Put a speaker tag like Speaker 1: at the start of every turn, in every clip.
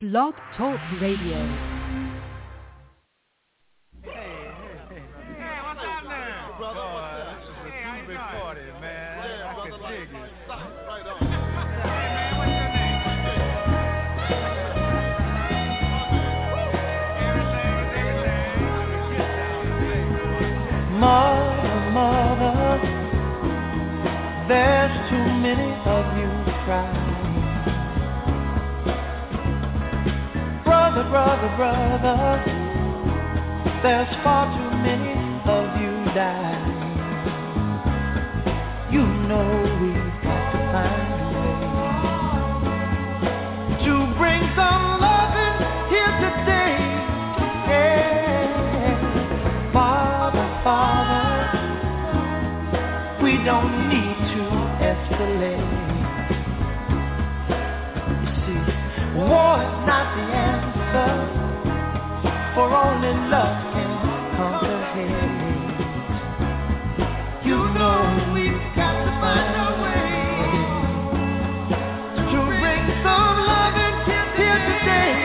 Speaker 1: Blog Talk Radio.
Speaker 2: Mother, there's too many of you crying. Brother, there's far too many of you dying. You know we've got to find a way to bring some loving here today. Yeah. Father, we don't need to escalate. You see, war is not the answer, for only love can conquer hate. You know we've got to find a way to bring some loving here today.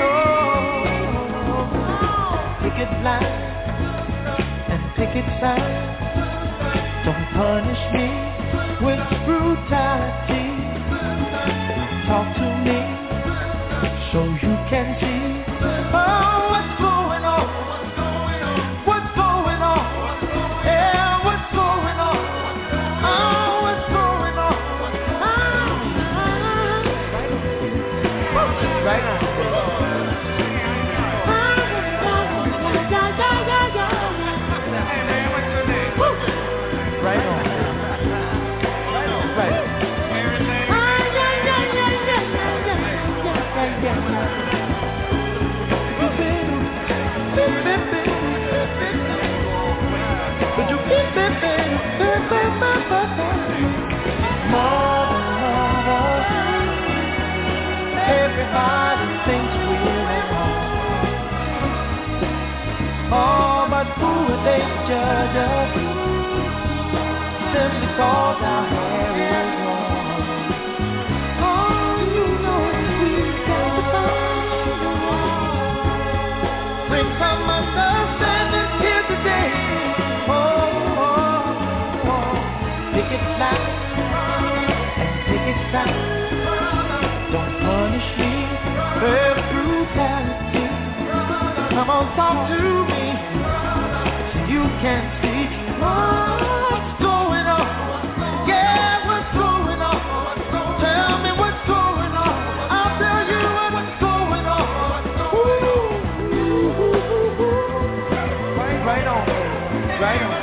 Speaker 2: Oh, picket line. Picket sign. Don't punish me with brutality. Talk to me so you can see. Oh, what's going on? What's going on? Yeah, what's going on? Oh, what's going on? Right on. Everybody thinks we're at home. Oh, but who would they judge us? Simply cause our hair is long. Oh, you know we've got to find a way. Bring some understanding here today. Pick it loud and pick it sound. Don't punish me with brutality. Come on, talk to me so you can see what's going on. Yeah, what's going on? Tell me what's going on. I'll tell you what's going on. Ooh. Right on, right on.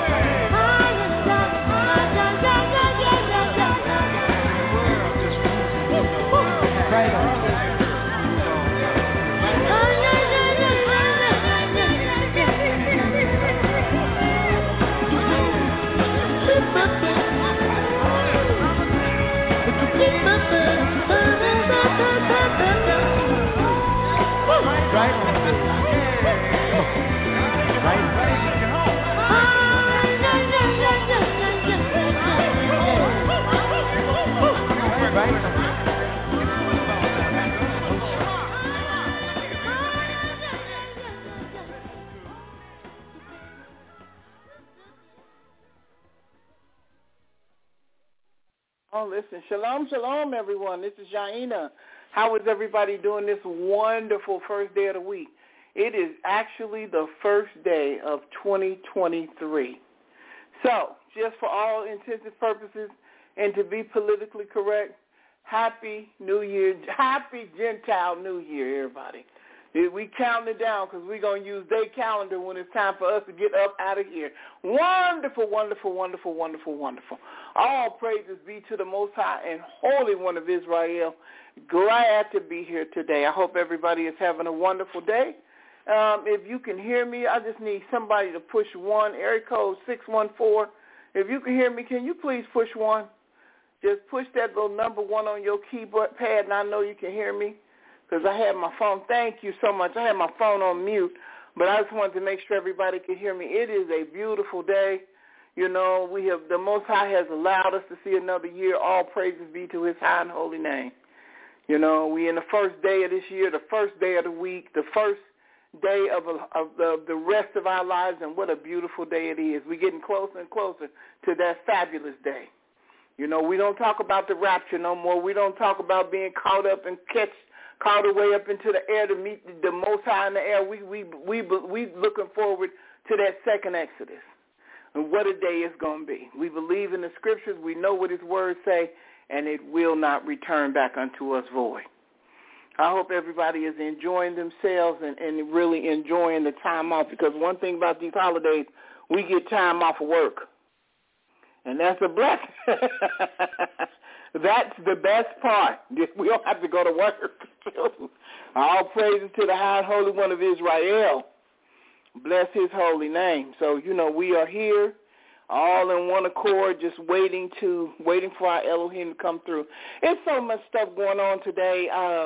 Speaker 3: Oh, listen, shalom, everyone. This is Jaina. How is everybody doing this wonderful first day of the week? It is actually the first day of 2023. So, just for all intents and purposes, and to be politically correct, Happy New Year, Happy Gentile New Year, everybody. We counting it down because we're going to use their calendar when it's time for us to get up out of here. Wonderful, wonderful, wonderful, wonderful, wonderful. All praises be to the Most High and Holy One of Israel. Glad to be here today. I hope everybody is having a wonderful day. If you can hear me, I just need somebody to push 1, area code 614. If you can hear me, can you please push 1? Just push that little number 1 on your keyboard pad, and I know you can hear me. Because I had my phone, thank you so much. I had my phone on mute, but I just wanted to make sure everybody could hear me. It is a beautiful day. You know, the Most High has allowed us to see another year. All praises be to his high and holy name. You know, we in the first day of this year, the first day of the week, the first day of the rest of our lives, and what a beautiful day it is. We're getting closer and closer to that fabulous day. You know, we don't talk about the rapture no more. We don't talk about being caught up and caught away up into the air to meet the Most High in the air. We looking forward to that second Exodus. And what a day it's going to be. We believe in the Scriptures. We know what His words say, and it will not return back unto us void. I hope everybody is enjoying themselves and really enjoying the time off, because one thing about these holidays, we get time off of work, and that's a blessing. That's the best part. We don't have to go to work. All praises to the High and Holy One of Israel. Bless His holy name. So, you know, we are here all in one accord, just waiting for our Elohim to come through. There's so much stuff going on today.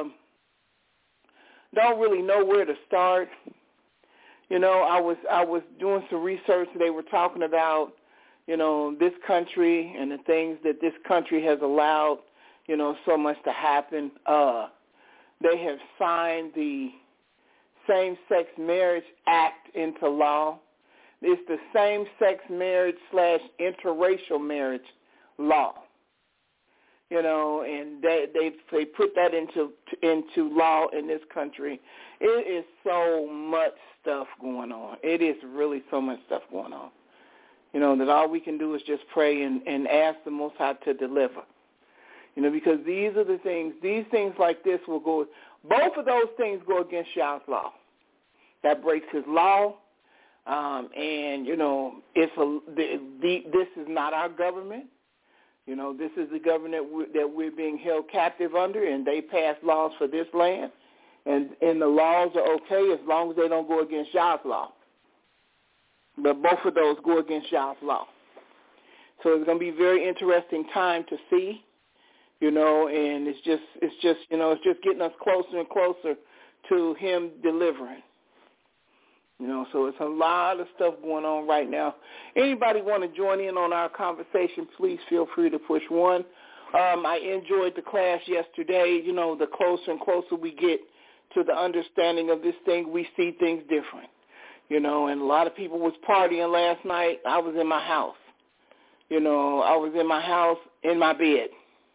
Speaker 3: Don't really know where to start. You know, I was doing some research. They were talking about, you know, this country and the things that this country has allowed, you know, so much to happen. They have signed the Same-Sex Marriage Act into law. It's the same-sex marriage / interracial marriage law. You know, and they put that into law in this country. It is so much stuff going on. It is really so much stuff going on. You know, that all we can do is just pray and ask the Most High to deliver. You know, because these things like this will go, both of those things go against Yah's law. That breaks His law. And, you know, this is not our government. You know, this is the government that we're being held captive under, and they pass laws for this land. And the laws are okay as long as they don't go against Yah's law. But both of those go against Yah's law. So it's going to be a very interesting time to see, you know, and it's just getting us closer and closer to Him delivering. You know, so it's a lot of stuff going on right now. Anybody want to join in on our conversation, please feel free to push 1. I enjoyed the class yesterday. You know, the closer and closer we get to the understanding of this thing, we see things different. You know, and a lot of people was partying last night. I was in my house. You know, I was in my house, in my bed.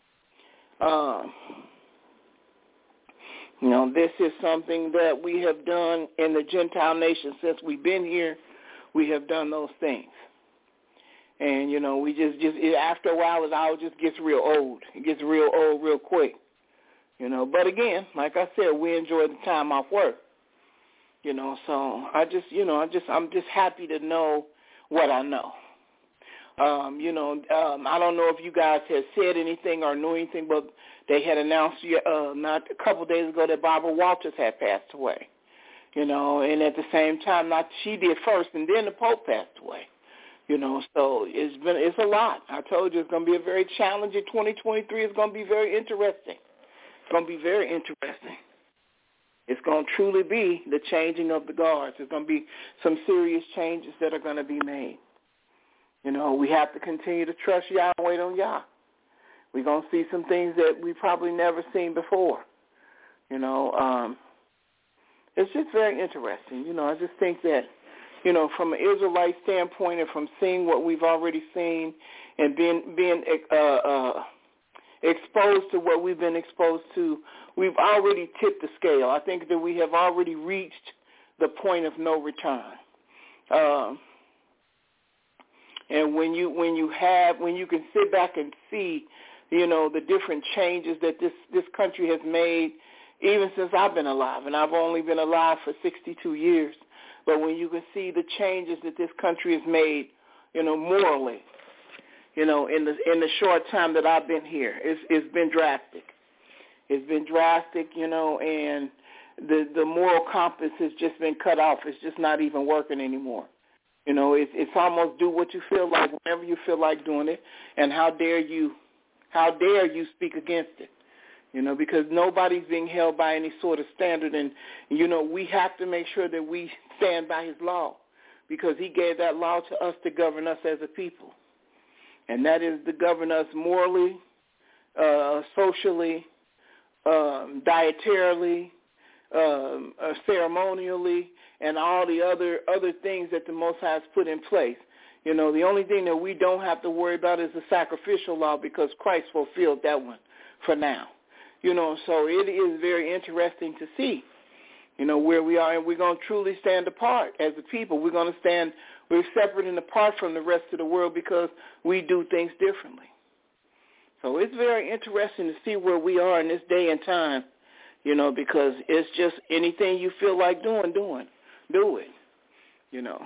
Speaker 3: You know, this is something that we have done in the Gentile nation since we've been here. We have done those things. And, you know, we just after a while, it all just gets real old. It gets real old real quick. You know, but again, like I said, we enjoy the time off work. You know, so I'm just happy to know what I know. You know, I don't know if you guys had said anything or knew anything, but they had announced not a couple of days ago that Barbara Walters had passed away. You know, and at the same time, she did first, and then the Pope passed away. You know, so it's a lot. I told you it's going to be a very challenging 2023. It's going to be very interesting. It's going to be very interesting. It's going to truly be the changing of the guards. There's going to be some serious changes that are going to be made. You know, we have to continue to trust Yah and wait on Yah. We're going to see some things that we probably never seen before. You know, it's just very interesting. You know, I just think that, you know, from an Israelite standpoint and from seeing what we've already seen and being exposed to what we've been exposed to, we've already tipped the scale. I think that we have already reached the point of no return. And when you can sit back and see, you know, the different changes that this country has made, even since I've been alive, and I've only been alive for 62 years, but when you can see the changes that this country has made, you know, morally, you know, in the short time that I've been here, it's been drastic. It's been drastic, you know, and the moral compass has just been cut off. It's just not even working anymore. You know, it's almost do what you feel like whenever you feel like doing it, and how dare you speak against it. You know, because nobody's being held by any sort of standard, and, you know, we have to make sure that we stand by His law, because He gave that law to us to govern us as a people, and that is to govern us morally, socially, dietarily, ceremonially, and all the other things that the Most High has put in place. You know, the only thing that we don't have to worry about is the sacrificial law, because Christ fulfilled that one for now. You know, so it is very interesting to see, you know, where we are, and we're going to truly stand apart as a people. We're separate and apart from the rest of the world because we do things differently. So it's very interesting to see where we are in this day and time, you know, because it's just anything you feel like doing, do it, you know.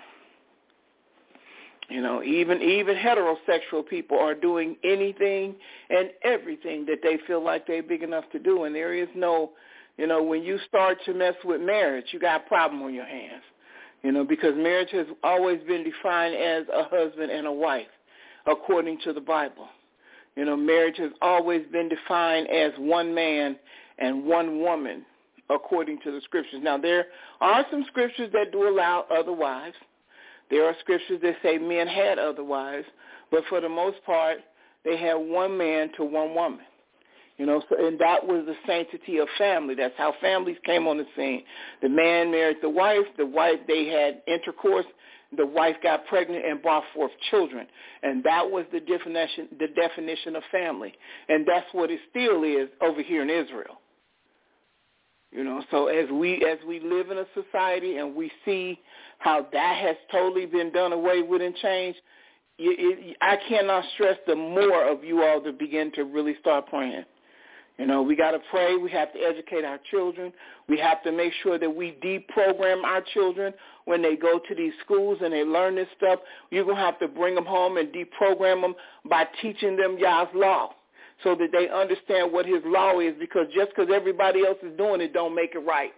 Speaker 3: You know, even heterosexual people are doing anything and everything that they feel like they're big enough to do. And there is no, you know, when you start to mess with marriage, you got a problem on your hands, you know, because marriage has always been defined as a husband and a wife, according to the Bible. You know, marriage has always been defined as one man and one woman, according to the scriptures. Now, there are some scriptures that do allow other wives. There are scriptures that say men had other wives, but for the most part, they had one man to one woman. You know, so, and that was the sanctity of family. That's how families came on the scene. The man married the wife, they had intercourse, the wife got pregnant and brought forth children. And that was the definition of family. And that's what it still is over here in Israel. You know, so as we live in a society and we see how that has totally been done away with and changed, I cannot stress the more of you all to begin to really start praying. You know, we got to pray. We have to educate our children. We have to make sure that we deprogram our children when they go to these schools and they learn this stuff. You're going to have to bring them home and deprogram them by teaching them Yah's law, so that they understand what his law is, because just because everybody else is doing it don't make it right.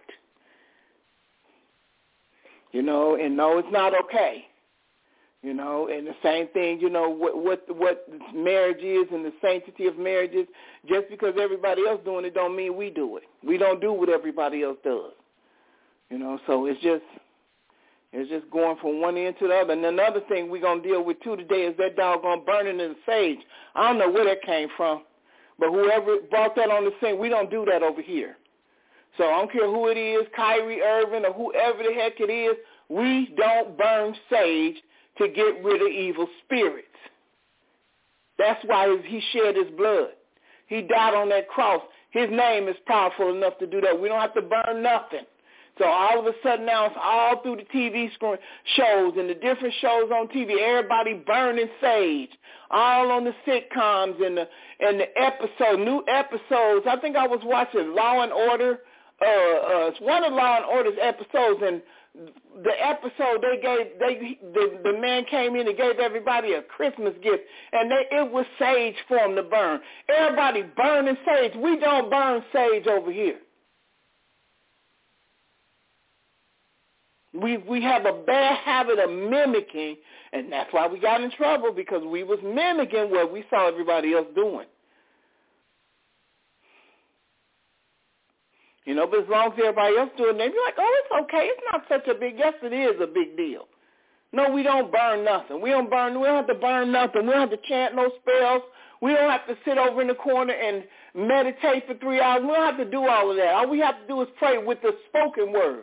Speaker 3: You know, and no, it's not okay. You know, and the same thing, you know, what marriage is and the sanctity of marriage is, just because everybody else doing it don't mean we do it. We don't do what everybody else does. You know, so it's just going from one end to the other. And another thing we're going to deal with, too, today is that doggone burning in the sage. I don't know where that came from, but whoever brought that on the scene, we don't do that over here. So I don't care who it is, Kyrie Irving or whoever the heck it is, we don't burn sage to get rid of evil spirits. That's why he shed his blood. He died on that cross. His name is powerful enough to do that. We don't have to burn nothing. So all of a sudden now it's all through the TV screen shows and the different shows on TV. Everybody burning sage, all on the sitcoms and the episode, new episodes. I think I was watching Law and Order. It's one of Law and Order's episodes, and the episode the man came in and gave everybody a Christmas gift, and it was sage for them to burn. Everybody burning sage. We don't burn sage over here. We have a bad habit of mimicking, and that's why we got in trouble, because we was mimicking what we saw everybody else doing. You know, but as long as everybody else doing it, they be like, oh, it's okay. It's not such a big, yes, it is a big deal. No, we don't burn nothing. We don't have to burn nothing. We don't have to chant no spells. We don't have to sit over in the corner and meditate for 3 hours. We don't have to do all of that. All we have to do is pray with the spoken word.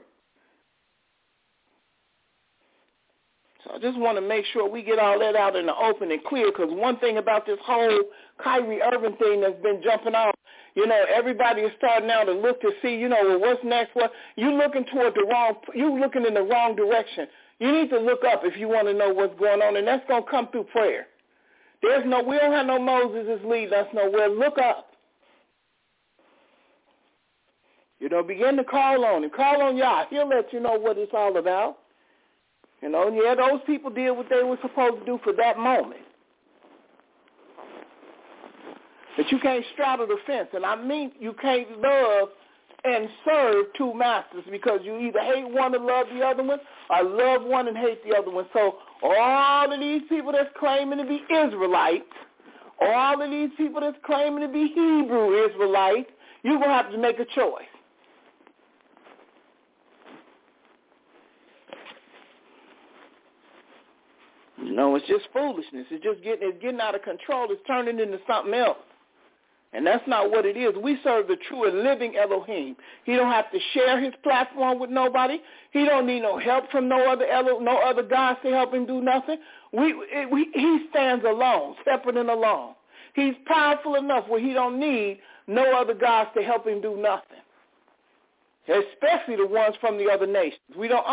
Speaker 3: So I just want to make sure we get all that out in the open and clear, because one thing about this whole Kyrie Irving thing that's been jumping off, you know, everybody is starting now to look to see, you know, well, what's next? Well, you're looking in the wrong direction. You need to look up if you want to know what's going on, and that's going to come through prayer. We don't have no Moses is leading us nowhere. Look up. You know, begin to call on him. Call on Yah. He'll let you know what it's all about. You know, and yeah, those people did what they were supposed to do for that moment. But you can't straddle the fence. And I mean, you can't love and serve two masters, because you either hate one and love the other one, or love one and hate the other one. So all of these people that's claiming to be Israelites, all of these people that's claiming to be Hebrew Israelites, you're going to have to make a choice. You know, it's just foolishness. It's getting out of control. It's turning into something else. And that's not what it is. We serve the true and living Elohim. He don't have to share his platform with nobody. He don't need no help from no other gods to help him do nothing. He stands alone, separate and alone. He's powerful enough where he don't need no other gods to help him do nothing, especially the ones from the other nations. We don't,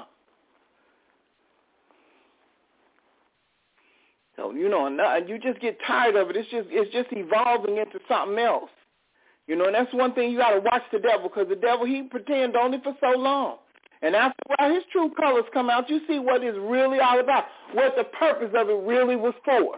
Speaker 3: So, and you just get tired of it. It's just evolving into something else. And that's one thing you got to watch the devil, because the devil, he pretends only for so long. And after a while, his true colors come out. You see what it's really all about, what the purpose of it really was for.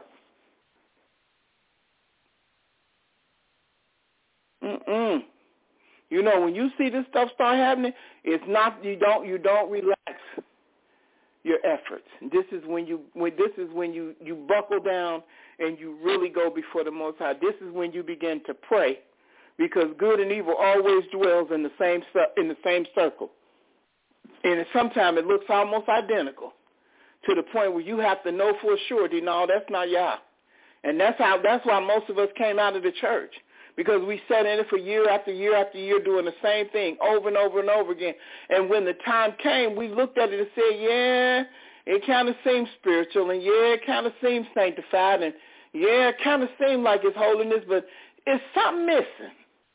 Speaker 3: When you see this stuff start happening, it's not, you don't relax your efforts. This is when you buckle down and you really go before the Most High. This is when you begin to pray, because good and evil always dwells in the same circle, and sometimes it looks almost identical, to the point where you have to know for surety, no, that's not Yah. And that's why most of us came out of the church, because we sat in it for year after year after year doing the same thing over and over and over again. And when the time came, we looked at it and said, yeah, it kind of seems spiritual, and yeah, it kind of seems sanctified, and yeah, it kind of seemed like it's holiness, but it's something missing.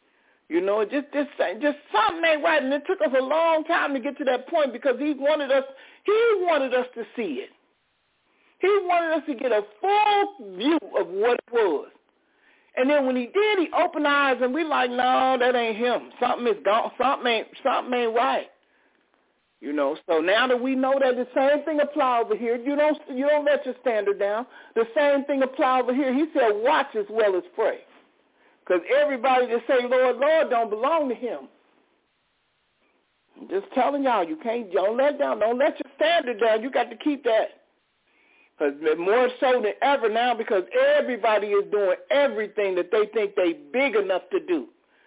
Speaker 3: Just something ain't right. And it took us a long time to get to that point, because he wanted us to see it. He wanted us to get a full view of what it was. And then when he did, he opened our eyes, and we like, no, that ain't him. Something is gone. Something ain't right. So now that we know that the same thing applies over here, you don't let your standard down. The same thing applies over here. He said, watch as well as pray, because everybody that say Lord, Lord don't belong to him. I'm just telling y'all, don't let your standard down. You got to keep that. Because more so than ever now, because everybody is doing everything that they think they big enough to do.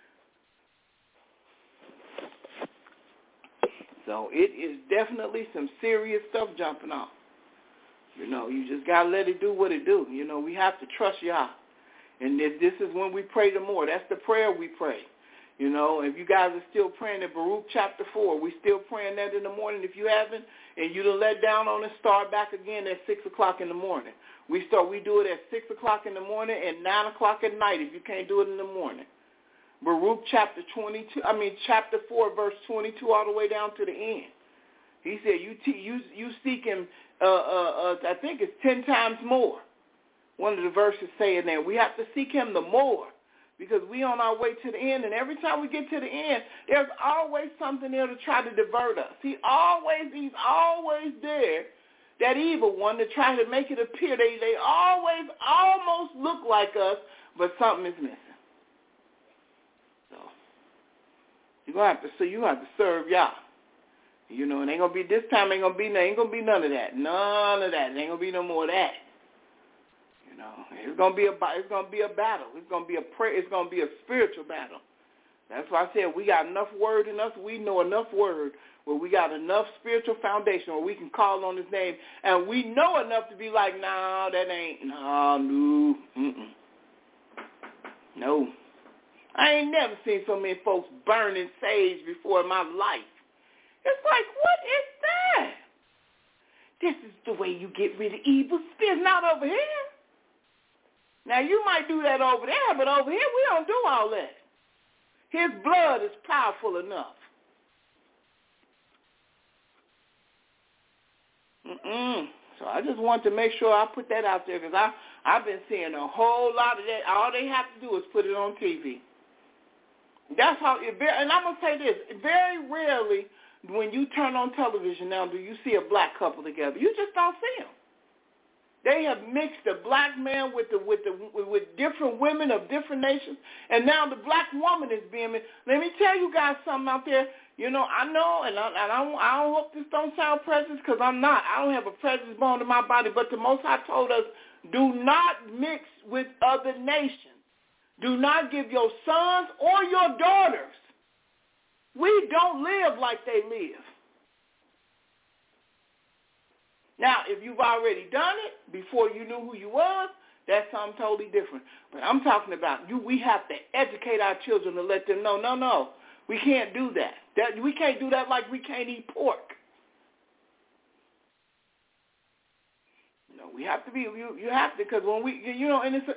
Speaker 3: So it is definitely some serious stuff jumping off. You just got to let it do what it do. We have to trust Yah. And this is when we pray the more. That's the prayer we pray. If you guys are still praying in Baruch chapter 4, we still praying that in the morning. If you haven't, and you done let down on it, start back again at 6 o'clock in the morning. We do it at 6 o'clock in the morning and 9 o'clock at night if you can't do it in the morning. Baruch chapter 4, verse 22 all the way down to the end. He said you seek him, I think it's 10 times more. One of the verses saying that we have to seek him the more, because we on our way to the end, and every time we get to the end, there's always something there to try to divert us. He's always there, that evil one, to try to make it appear they always almost look like us, but something is missing. So you have to serve Yah. And ain't gonna be this time. Ain't gonna be none of that. None of that. It ain't gonna be no more of that. It's gonna be a battle. It's gonna be a prayer. It's gonna be a spiritual battle. That's why I said we got enough word in us. We know enough word where we got enough spiritual foundation where we can call on his name, and we know enough to be like, nah, that ain't, no. No. I ain't never seen so many folks burning sage before in my life. It's like, what is that? This is the way you get rid of evil spirits, not over here. Now, you might do that over there, but over here we don't do all that. His blood is powerful enough. So I just want to make sure I put that out there, because I've been seeing a whole lot of that. All they have to do is put it on TV. That's how, and I'm going to say this, very rarely when you turn on television now do you see a black couple together. You just don't see them. They have mixed the black man with different women of different nations, and now the black woman is being mixed. Let me tell you guys something out there. I know, and I don't hope this don't sound prejudiced, because I'm not. I don't have a prejudice bone in my body, but the Most High told us, do not mix with other nations. Do not give your sons or your daughters. We don't live like they live. Now, if you've already done it before you knew who you was, That's something totally different. But I'm talking about we have to educate our children to let them know, no, we can't do that. We can't do that like we can't eat pork. No, we have to be, you have to, because when we, and because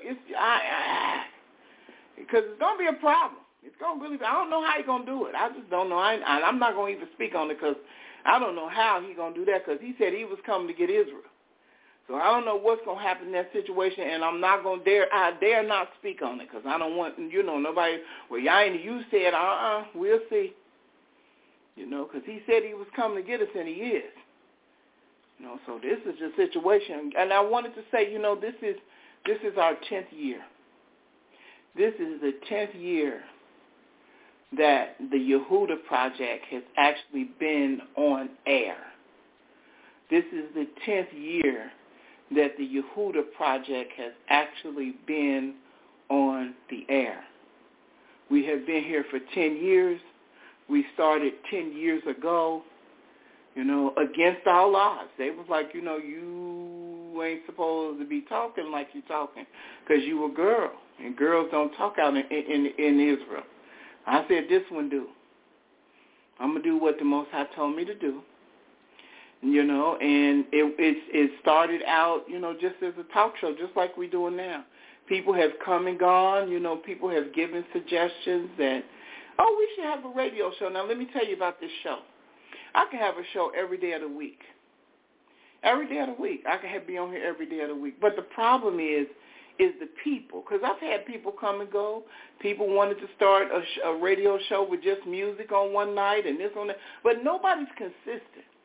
Speaker 3: it's going to be a problem. It's going to really be, I don't know how he's going to do it. I just don't know. I'm not going to even speak on it because I don't know how he's going to do that because he said he was coming to get Israel. So I don't know what's going to happen in that situation, and I'm not going to I dare not speak on it because I don't want, nobody, well, you said, we'll see. Because he said he was coming to get us, and he is. So this is a situation. And I wanted to say, this is our 10th year. This is the 10th year that the Yehuda Project has actually been on air. This is the 10th year that the Yehuda Project has actually been on the air. We have been here for 10 years. We started 10 years ago, against all odds. They was like, you ain't supposed to be talking like you talking because you a girl, and girls don't talk out in Israel. I said, this one do. I'm going to do what the Most High told me to do. And it started out, just as a talk show, just like we're doing now. People have come and gone. People have given suggestions that, we should have a radio show. Now, let me tell you about this show. I can have a show every day of the week. Every day of the week. I can be on here every day of the week. But the problem is the people. Because I've had people come and go. People wanted to start a radio show with just music on one night and this on that. But nobody's consistent.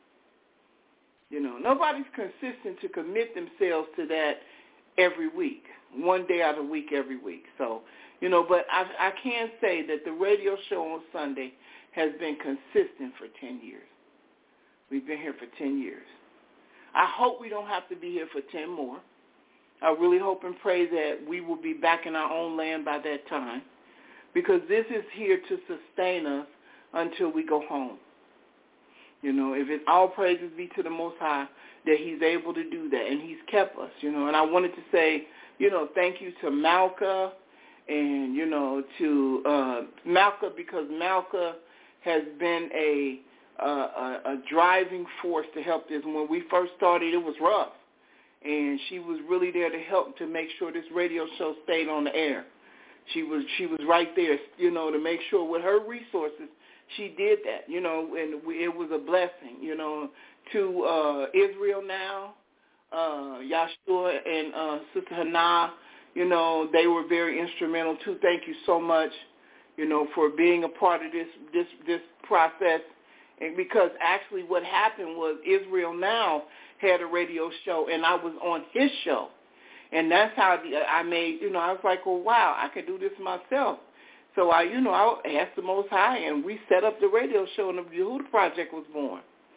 Speaker 3: Nobody's consistent to commit themselves to that every week, one day out of the week every week. So, but I can say that the radio show on Sunday has been consistent for 10 years. We've been here for 10 years. I hope we don't have to be here for 10 more. I really hope and pray that we will be back in our own land by that time because this is here to sustain us until we go home. If all praises be to the Most High that he's able to do that, and he's kept us, And I wanted to say, thank you to Malka and, to Malka because Malka has been a driving force to help this. When we first started, it was rough, and she was really there to help to make sure this radio show stayed on the air. She was right there, to make sure with her resources, she did that, and it was a blessing, to Israel Now, Yashua and Sister Hannah, they were very instrumental too. Thank you so much, for being a part of this process. And because actually what happened was Israel Now had a radio show, and I was on his show. And that's how I made, I was like, well, wow, I could do this myself. So I asked the Most High, and we set up the radio show, and the Yehuda Project was born.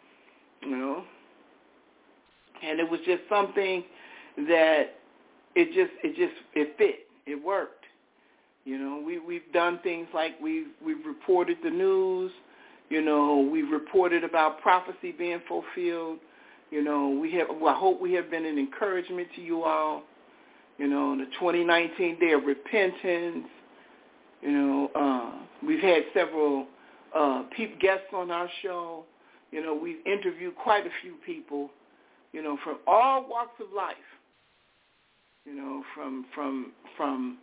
Speaker 3: And it was just something that it fit. It worked. We've done things like we've reported the news. We've reported about prophecy being fulfilled. I hope we have been an encouragement to you all. The 2019 Day of Repentance. We've had several guests on our show. We've interviewed quite a few people, from all walks of life. From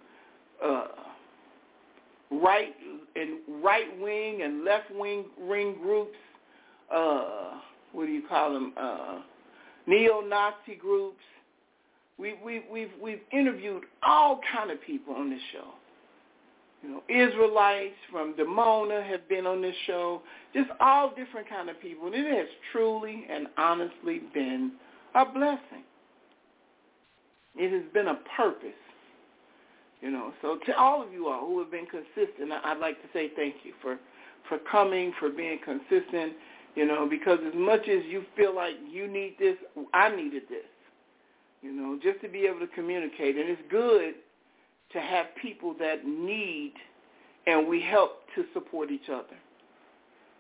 Speaker 3: right wing and left wing groups. What do you call them? Neo-Nazi groups. We've interviewed all kind of people on this show. Israelites from Demona have been on this show, just all different kind of people. And it has truly and honestly been a blessing. It has been a purpose, So to all of you all who have been consistent, I'd like to say thank you for coming, for being consistent, because as much as you feel like you need this, I needed this, just to be able to communicate. And it's good to have people that need, and we help to support each other.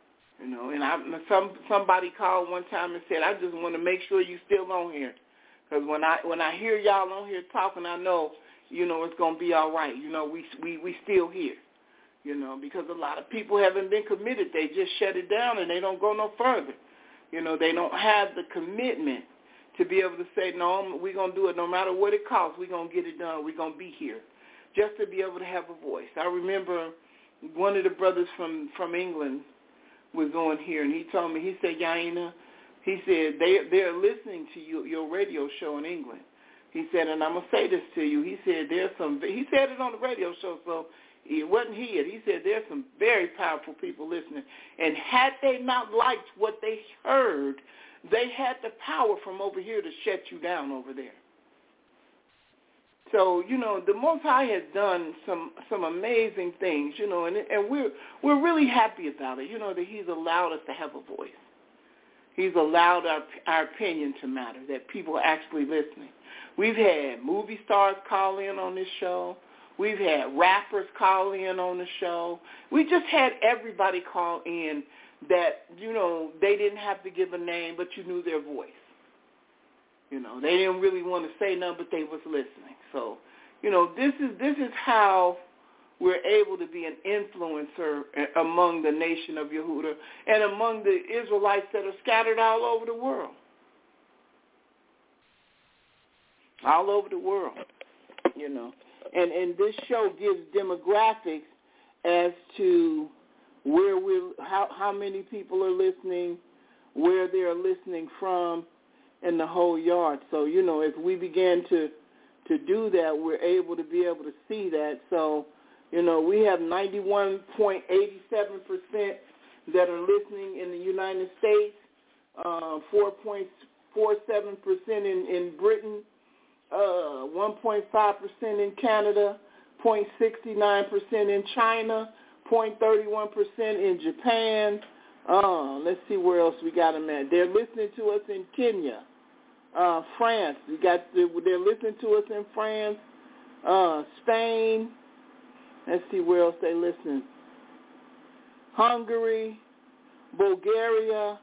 Speaker 3: And somebody called one time and said, I just want to make sure you're still on here, Because when I hear y'all on here talking, I know, it's going to be all right. We still here, because a lot of people haven't been committed. They just shut it down and they don't go no further. They don't have the commitment to be able to say, no, we're going to do it no matter what it costs. We're going to get it done. We're going to be here just to be able to have a voice. I remember one of the brothers from England was on here, and he told me, he said, Yaina, he said, they're listening to your radio show in England. He said, and I'm going to say this to you. He said, he said it on the radio show, so it wasn't he. He said, there's some very powerful people listening. And had they not liked what they heard, they had the power from over here to shut you down over there. So, the Most High has done some amazing things, and we're really happy about it, that he's allowed us to have a voice. He's allowed our opinion to matter, that people are actually listening. We've had movie stars call in on this show. We've had rappers call in on the show. We just had everybody call in that, they didn't have to give a name, but you knew their voice. They didn't really want to say nothing, but they was listening. So, this is how we're able to be an influencer among the nation of Yehuda and among the Israelites that are scattered all over the world. All over the world, And this show gives demographics as to where how many people are listening, where they're listening from, and the whole yard. So, as we begin to do that, we're able to see that. So, we have 91.87% that are listening in the United States, 4.47% in Britain, 1.5% in Canada, 0.69% in China, 0.31% in Japan. Let's see where else we got them at. They're listening to us in Kenya, France. They're listening to us in France, Spain. Let's see where else they listen. Hungary, Bulgaria.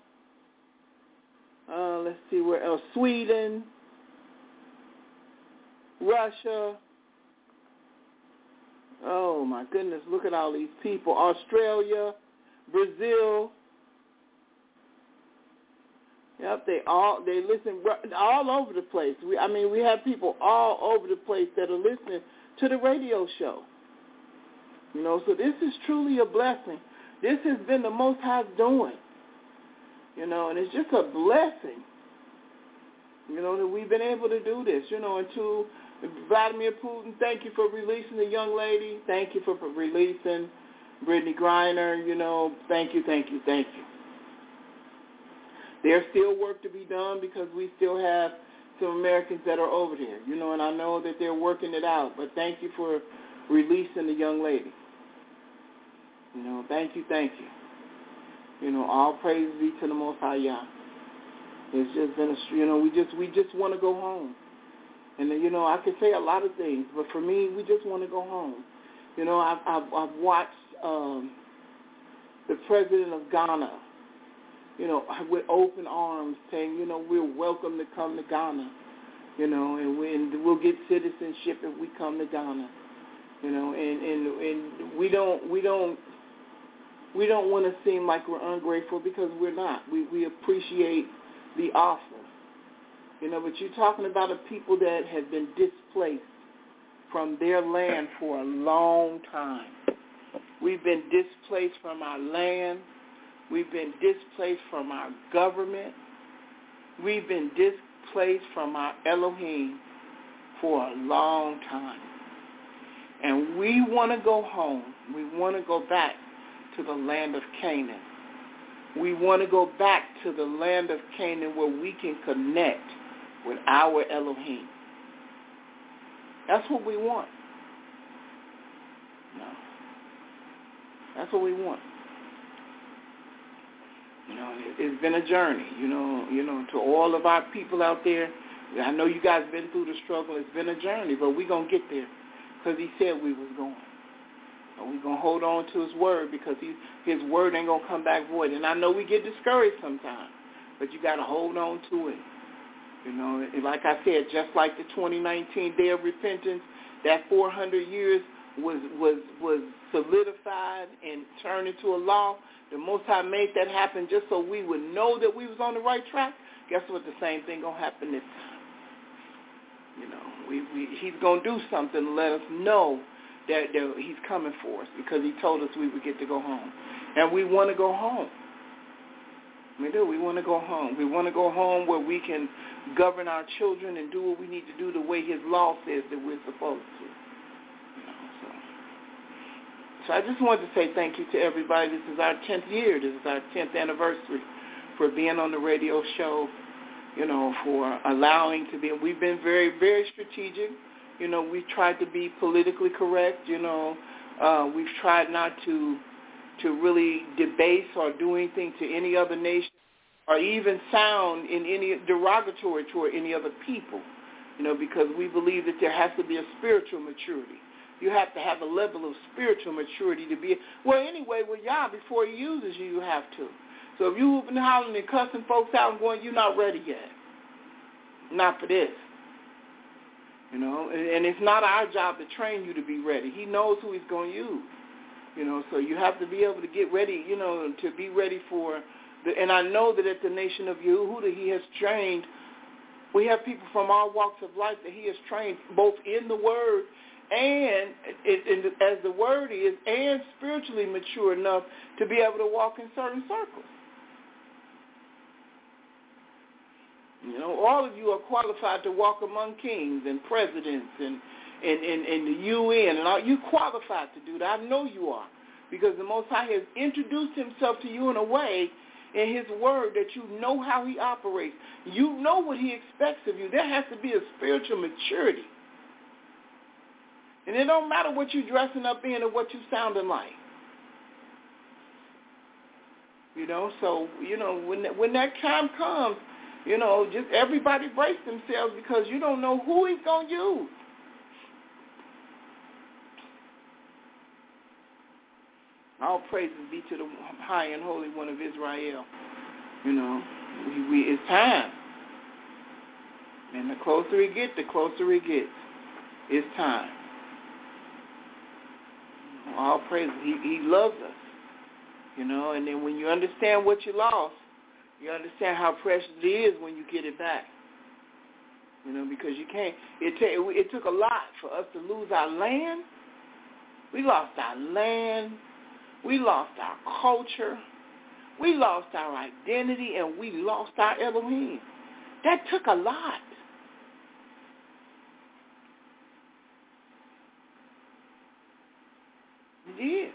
Speaker 3: Let's see where else. Sweden, Russia. Oh my goodness! Look at all these people. Australia, Brazil. Yep, they listen all over the place. We have people all over the place that are listening to the radio show. So this is truly a blessing. This has been the Most High's doing. And it's just a blessing. That we've been able to do this. And to Vladimir Putin, thank you for releasing the young lady. Thank you for releasing Brittany Griner. Thank you. There's still work to be done because we still have some Americans that are over there, and I know that they're working it out. But thank you for releasing the young lady. Thank you. All praise be to the Most High Yah. It's just been we just want to go home. And I could say a lot of things, but for me, we just want to go home. I've watched the president of Ghana, with open arms saying, we're welcome to come to Ghana, and we'll get citizenship if we come to Ghana, and we don't want to seem like we're ungrateful because we're not. We appreciate the offer, but you're talking about a people that have been displaced from their land for a long time. We've been displaced from our land. We've been displaced from our government. We've been displaced from our Elohim for a long time. And we want to go home. We want to go back to the land of Canaan. We want to go back to the land of Canaan where we can connect with our Elohim. That's what we want. No. That's what we want. It's been a journey, to all of our people out there. I know you guys been through the struggle. It's been a journey, but we're going to get there because he said we was going. And we're going to hold on to his word because his word ain't going to come back void. And I know we get discouraged sometimes, but you got to hold on to it. You know, like I said, just like the 2019 Day of Repentance, that 400 years was solidified and turned into a law. The Most High made that happen just so we would know that we was on the right track. Guess what? The same thing gonna happen this time. You know, he's gonna do something to let us know that he's coming for us, because he told us we would get to go home, and we want to go home. We do. We want to go home. We want to go home where we can govern our children and do what we need to do the way his law says that we're supposed to. You know, so I just wanted to say thank you to everybody. This is our 10th year. This is our 10th anniversary for being on the radio show, you know, for allowing to be. We've been very, very strategic. You know, we've tried to be politically correct. You know, we've tried not to really debase or do anything to any other nation or even sound in any derogatory toward any other people, you know, because we believe that there has to be a spiritual maturity. You have to have a level of spiritual maturity to be, well, anyway, with Yah, before he uses you, you have to. So if you hooping and hollering and cussing folks out and going, you're not ready yet. Not for this. You know, and it's not our job to train you to be ready. He knows who he's going to use. You know, so you have to be able to get ready, you know, to be ready for and I know that at the Nation of Yehuda, he has trained, we have people from all walks of life that he has trained both in the Word and as the Word is, and spiritually mature enough to be able to walk in certain circles. You know, all of you are qualified to walk among kings and presidents and the UN, and all. You qualified to do that. I know you are, because the Most High has introduced himself to you in a way in his word that you know how he operates. You know what he expects of you. There has to be a spiritual maturity. And it don't matter what you're dressing up in or what you sounding like. You know, so, you know, when that time comes, you know, just everybody brace themselves, because you don't know who he's going to use. All praises be to the high and holy one of Israel. You know, it's time. And the closer it gets, the closer it gets. It's time. All praises. He loves us. You know, and then when you understand what you lost, you understand how precious it is when you get it back. You know, because you can't. It took a lot for us to lose our land. We lost our land. We lost our culture. We lost our identity, and we lost our Elohim. That took a lot. It did.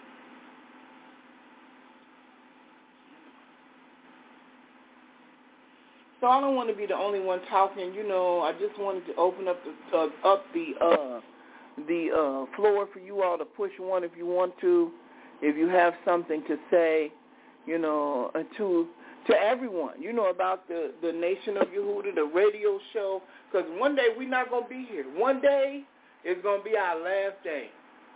Speaker 3: So I don't want to be the only one talking. You know, I just wanted to open up the floor for you all to push one if you want to. If you have something to say, you know, to everyone, you know, about the Nation of Yehuda, the radio show, because one day we're not going to be here. One day is going to be our last day.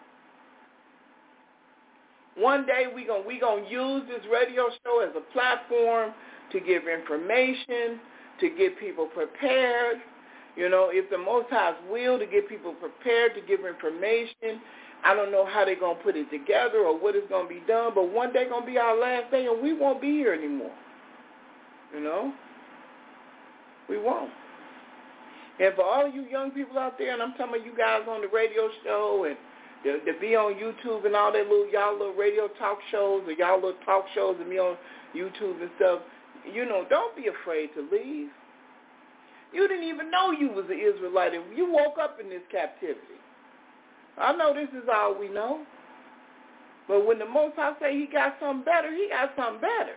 Speaker 3: One day we're going to use this radio show as a platform to give information, to get people prepared. You know, if the Most High's will to get people prepared, to give information. I don't know how they're going to put it together or what is going to be done, but one day going to be our last day, and we won't be here anymore. You know? We won't. And for all of you young people out there, and I'm talking about you guys on the radio show and to be on YouTube and all that y'all little radio talk shows or y'all little talk shows and be on YouTube and stuff, you know, don't be afraid to leave. You didn't even know you was an Israelite, and you woke up in this captivity. I know this is all we know. But when the Most High say he got something better, he got something better.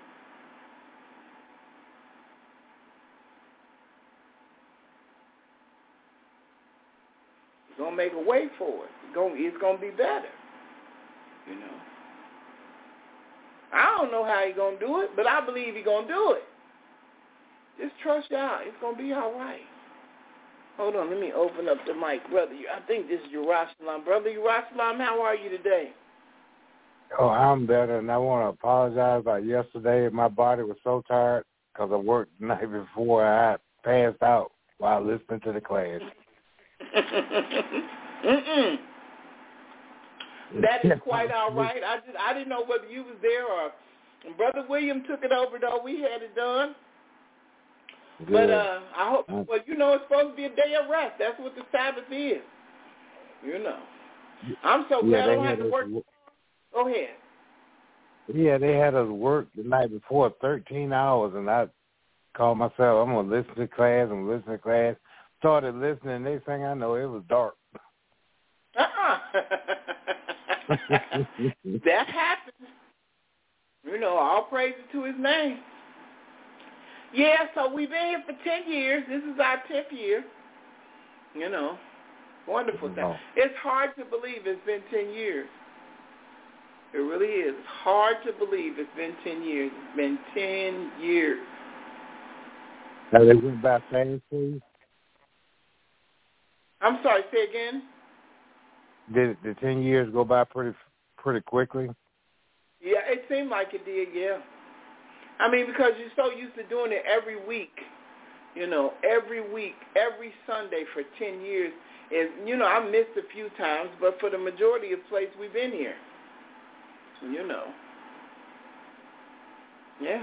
Speaker 3: He's going to make a way for it. It's going to be better. You know. I don't know how he's going to do it, but I believe he's going to do it. Just trust y'all. It's going to be all right. Hold on, let me open up the mic. Brother, I think this is Yerushalayim. Brother Yerushalayim, how are you today?
Speaker 1: Oh, I'm better, and I want to apologize about yesterday. My body was so tired because I worked the night before. I passed out while listening to the class.
Speaker 3: That is quite all right. I didn't know whether you was there or Brother William took it over, though. We had it done.
Speaker 1: Good.
Speaker 3: But I hope, well, you know, it's supposed to be a day of rest. That's what the Sabbath is. You know. I'm so glad I don't have to work. Go ahead.
Speaker 1: Yeah, they had us work the night before 13 hours, and I called myself, I'm going to listen to class. Started listening, next thing I know, it was dark.
Speaker 3: That happens. You know, all praises to his name. Yeah, so we've been here for 10 years. This is our 10th year. You know, wonderful thing. It's hard to believe it's been 10 years. It really is. It's hard to believe it's been 10 years. It's been 10 years.
Speaker 1: Now, they went by fast for you?
Speaker 3: I'm sorry, say again?
Speaker 1: Did the 10 years go by pretty quickly?
Speaker 3: Yeah, it seemed like it did, yeah. I mean, because you're so used to doing it every week, you know, every week, every Sunday for 10 years. And, you know, I missed a few times, but for the majority of places we've been here, you know. Yeah.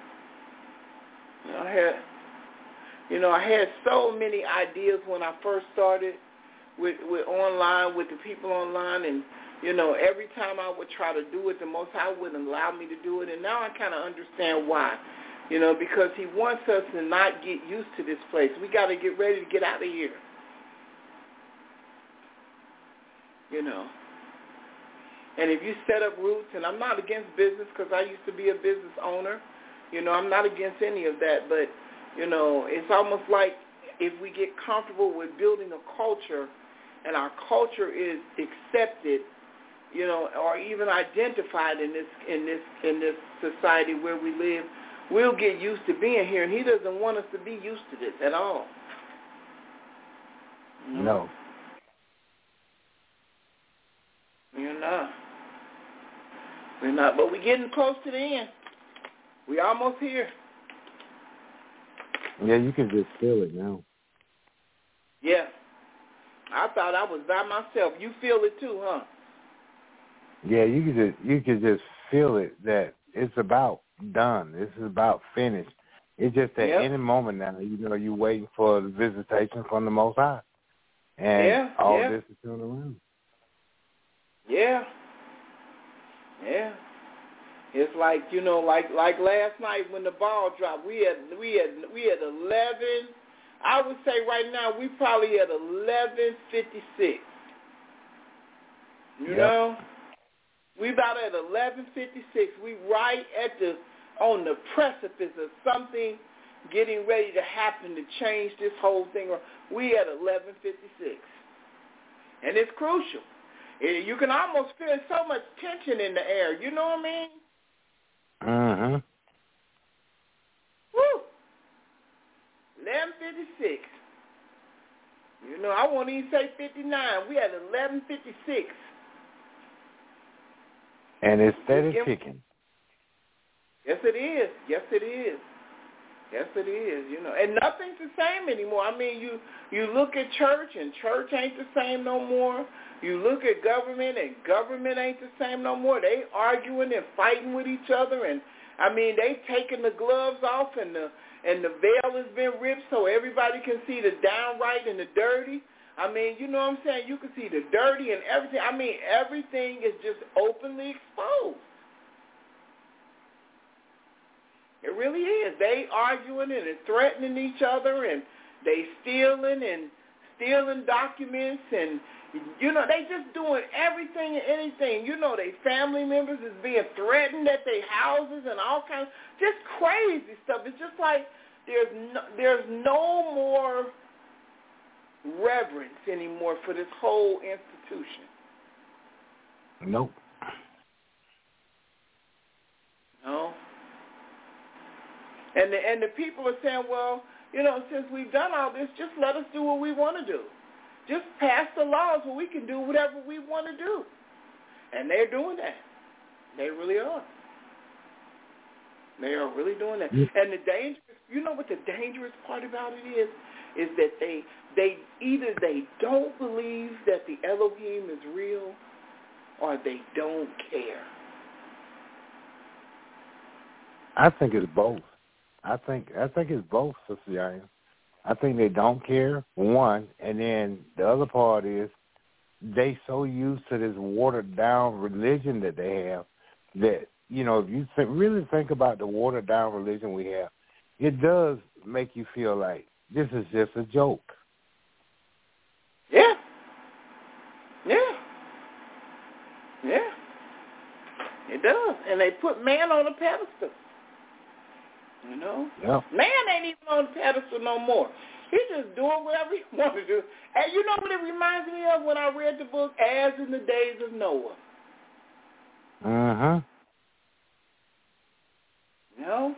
Speaker 3: I had so many ideas when I first started with online, with the people online, and, you know, every time I would try to do it, the Most High wouldn't allow me to do it, and now I kind of understand why, you know, because he wants us to not get used to this place. We got to get ready to get out of here, you know. And if you set up roots, and I'm not against business because I used to be a business owner, you know, I'm not against any of that, but, you know, it's almost like if we get comfortable with building a culture and our culture is accepted, you know, or even identified in this society where we live, we'll get used to being here, and he doesn't want us to be used to this at all.
Speaker 1: No.
Speaker 3: We're not, but we're getting close to the end. We're almost here.
Speaker 1: Yeah, you can just feel it now.
Speaker 3: Yeah. I thought I was by myself. You feel it too, huh?
Speaker 1: Yeah, you could just feel it that it's about done. This is about finished. It's just at any moment now, you know, you're waiting for the visitation from the Most High. And all this is soon around.
Speaker 3: Yeah. Yeah. It's like, you know, like last night when the ball dropped, we had 11. I would say right now we probably at 11:56. You know, we about at 11:56. We right at on the precipice of something getting ready to happen to change this whole thing. We at 11:56, and it's crucial. You can almost feel so much tension in the air. You know what I mean?
Speaker 1: Mm-hmm.
Speaker 3: Woo! 11:56. You know, I won't even say 59. We at 11:56.
Speaker 1: And it's steady ticking.
Speaker 3: Yes, it is. Yes, it is. Yes, it is. You know, and nothing's the same anymore. I mean, you look at church, and church ain't the same no more. You look at government, and government ain't the same no more. They arguing and fighting with each other, and I mean, they taking the gloves off, and the veil has been ripped so everybody can see the downright and the dirty. I mean, you know what I'm saying? You can see the dirty and everything. I mean, everything is just openly exposed. It really is. They arguing and threatening each other, and they stealing documents, and, you know, they just doing everything and anything. You know, they family members is being threatened at their houses and all kinds of just crazy stuff. It's just like there's no more reverence anymore for this whole institution.
Speaker 1: Nope.
Speaker 3: No. And the people are saying, well, you know, since we've done all this, just let us do what we want to do. Just pass the laws where we can do whatever we want to do. And they're doing that. They really are. They are really doing that. And the dangerous, you know what the dangerous part about it is that they either they don't believe that the Elohim is real or they don't care.
Speaker 1: I think it's both. I think it's both, Sister Yaya. I think they don't care, one, and then the other part is they so used to this watered down religion that they have that, you know, if you really think about the watered down religion we have, it does make you feel like this is just a joke.
Speaker 3: Yeah. Yeah. Yeah. It does. And they put man on a pedestal. You know?
Speaker 1: Yeah.
Speaker 3: Man ain't even on the pedestal no more. He's just doing whatever he wants to do. And you know what it reminds me of when I read the book, As in the Days of Noah?
Speaker 1: Uh-huh.
Speaker 3: You know?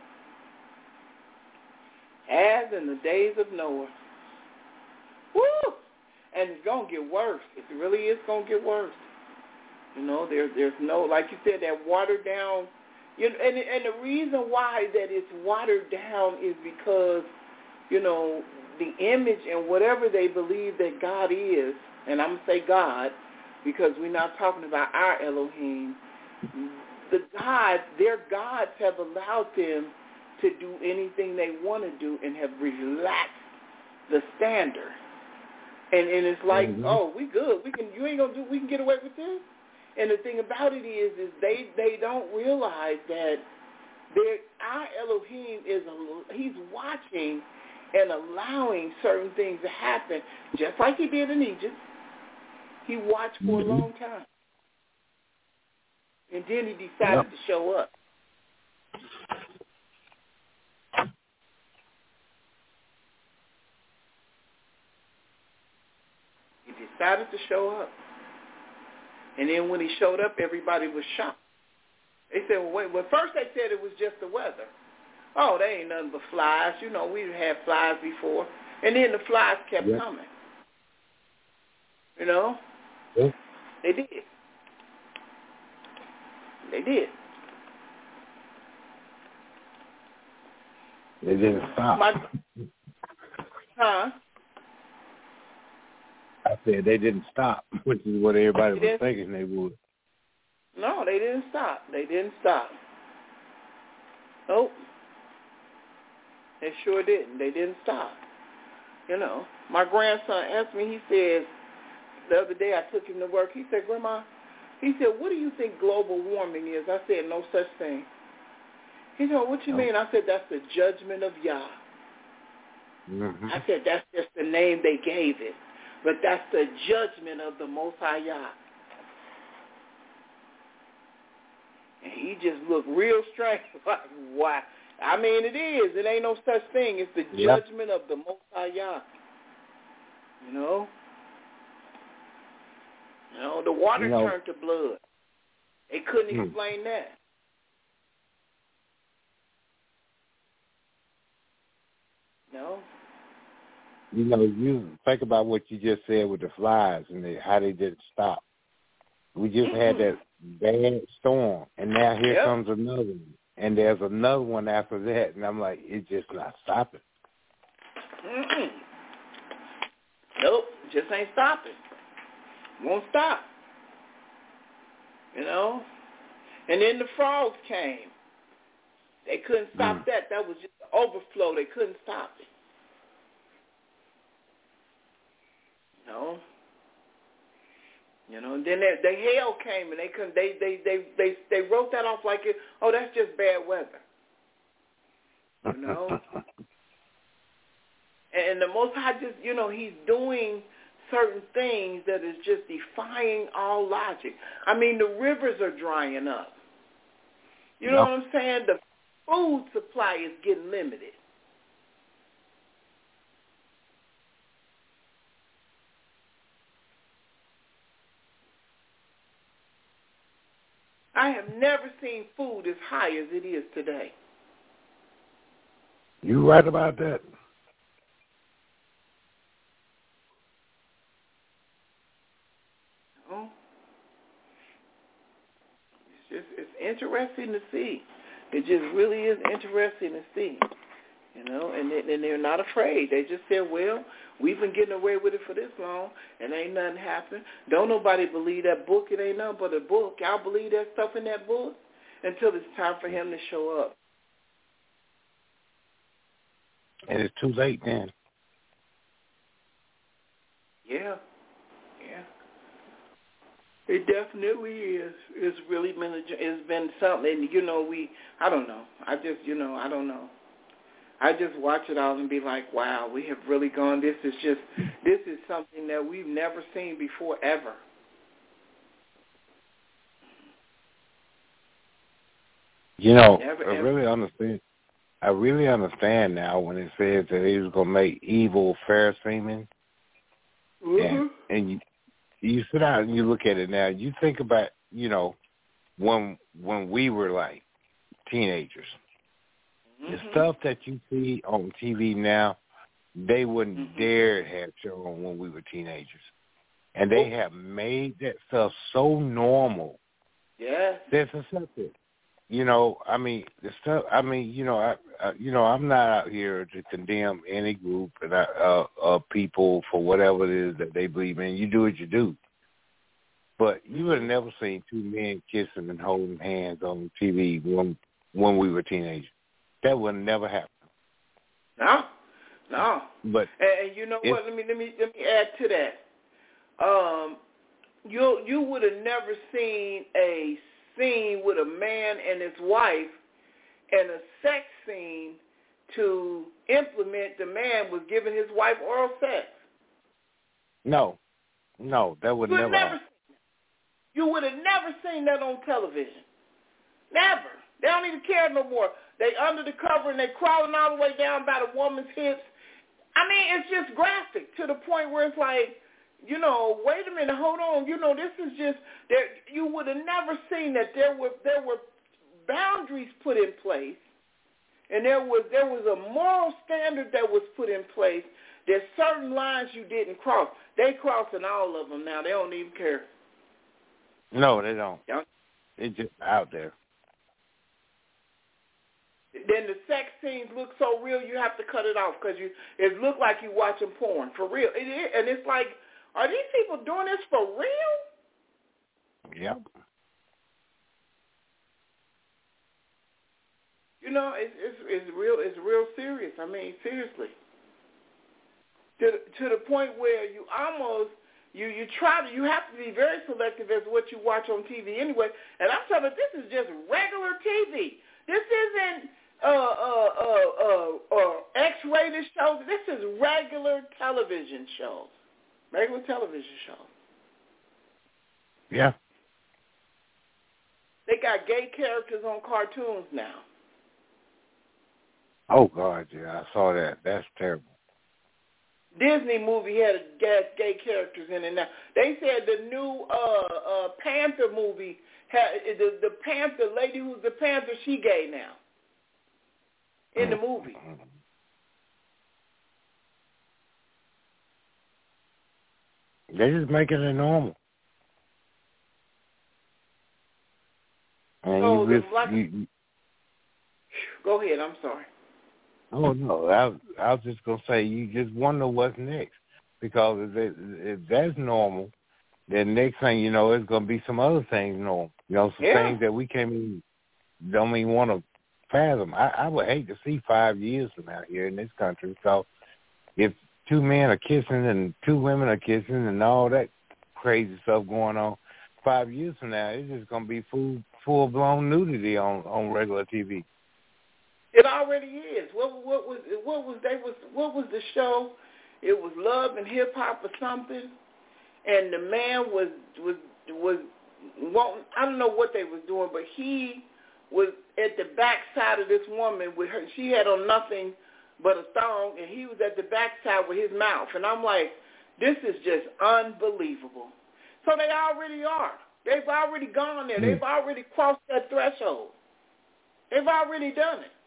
Speaker 3: As in the days of Noah. Woo! And it's going to get worse. It really is going to get worse. You know, there's no, like you said, that watered down. You know, and the reason why that it's watered down is because, you know, the image and whatever they believe that God is, and I'm going to say God because we're not talking about our Elohim, their gods have allowed them to do anything they want to do and have relaxed the standard. And it's like, oh, we good. We can get away with this. And the thing about it is they don't realize that our Elohim he's watching and allowing certain things to happen, just like he did in Egypt. He watched for a long time. And then he decided to show up. He decided to show up. And then when he showed up, everybody was shocked. They said, well, wait. Well, first they said it was just the weather. Oh, they ain't nothing but flies. You know, we've had flies before. And then the flies kept coming. You know?
Speaker 1: Yeah.
Speaker 3: They did. They did.
Speaker 1: They didn't stop.
Speaker 3: Huh?
Speaker 1: I said they didn't stop, which is what everybody was thinking they would.
Speaker 3: No, they didn't stop. They didn't stop. Nope. They sure didn't. They didn't stop. You know, my grandson asked me, he said, the other day I took him to work, he said, Grandma, he said, what do you think global warming is? I said, no such thing. He said, what you mean? I said, that's the judgment of Yah.
Speaker 1: Mm-hmm.
Speaker 3: I said, that's just the name they gave it. But that's the judgment of the Most High Yah. And he just looked real strange, like, why? I mean, it is. It ain't no such thing. It's the judgment of the Most High Yah. You know? You know, the water turned to blood. They couldn't explain that. No?
Speaker 1: You know, you think about what you just said with the flies and how they didn't stop. We just had that bad storm, and now here comes another one. And there's another one after that, and I'm like, it's just not stopping.
Speaker 3: Nope, just ain't stopping. Won't stop. You know? And then the frogs came. They couldn't stop that. That was just the overflow. They couldn't stop it. You know, and then the hail came, and they couldn't. They wrote that off like it. Oh, that's just bad weather. You know, and the Most High just, you know, He's doing certain things that is just defying all logic. I mean, the rivers are drying up. You know what I'm saying? The food supply is getting limited. I have never seen food as high as it is today.
Speaker 1: You right about that.
Speaker 3: It's interesting to see. It just really is interesting to see, you know, and they're not afraid. They just said, well, we've been getting away with it for this long, and ain't nothing happened. Don't nobody believe that book. It ain't nothing but a book. Y'all believe that stuff in that book until it's time for him to show up.
Speaker 1: And it's too late then.
Speaker 3: Yeah. It definitely is. It's really been something, you know, I don't know. I don't know. I just watch it all and be like, wow, we have really gone, this is something that we've never seen before ever.
Speaker 1: You know, I really understand now when it says that he was going to make evil fair seeming.
Speaker 3: Mm-hmm.
Speaker 1: And you sit down and you look at it now. You think about, you know, when we were like teenagers, the stuff that you see on TV now, they wouldn't dare have shown when we were teenagers, and they have made that stuff so normal.
Speaker 3: Yeah,
Speaker 1: that's accepted. You know, I mean, the stuff. I mean, you know, I'm not out here to condemn any group and people for whatever it is that they believe in. You do what you do. But you would have never seen two men kissing and holding hands on TV when we were teenagers. That would never happen.
Speaker 3: No.
Speaker 1: But
Speaker 3: and you know what? Let me add to that. You would have never seen a scene with a man and his wife and a sex scene to implement the man was giving his wife oral sex. No,
Speaker 1: that would never happen.
Speaker 3: You would have never seen that on television. Never. They don't even care no more. They under the cover and they crawling all the way down by the woman's hips. I mean, it's just graphic to the point where it's like, you know, wait a minute, hold on. You know, this is just that you would have never seen that there were boundaries put in place, and there was a moral standard that was put in place. There's certain lines you didn't cross. They crossing all of them now. They don't even care.
Speaker 1: No, they don't.
Speaker 3: Yeah.
Speaker 1: It's just out there.
Speaker 3: Then the sex scenes look so real, you have to cut it off because it look like you watching porn for real. It is, and it's like, are these people doing this for real?
Speaker 1: Yep.
Speaker 3: You know, it's real. It's real serious. I mean, seriously. To the point where you almost you have to be very selective as what you watch on TV anyway. And I'm telling you, this is just regular TV. This isn't X-rated shows. This is regular television shows. Regular television shows.
Speaker 1: Yeah.
Speaker 3: They got gay characters on cartoons now.
Speaker 1: Oh, God, yeah, I saw that. That's terrible.
Speaker 3: Disney movie had gay characters in it now. They said the new Panther movie had the Panther lady who's the Panther, she gay now in the movie.
Speaker 1: They're just making it normal. And
Speaker 3: so go ahead, I'm sorry.
Speaker 1: Oh, no, I was just going to say, you just wonder what's next. Because if that's normal, then next thing you know, it's going to be some other things normal. You know, some things that we don't even want to fathom. I would hate to see 5 years from now here in this country. So if two men are kissing and two women are kissing and all that crazy stuff going on, 5 years from now, it's just going to be full-blown nudity on regular TV.
Speaker 3: It already is. What was the show? It was Love and Hip Hop or something, and the man was I don't know what they was doing, but he was at the backside of this woman with her. She had on nothing but a thong, and he was at the backside with his mouth. And I'm like, this is just unbelievable. So they already are. They've already gone there. They've already crossed that threshold. They've already done it.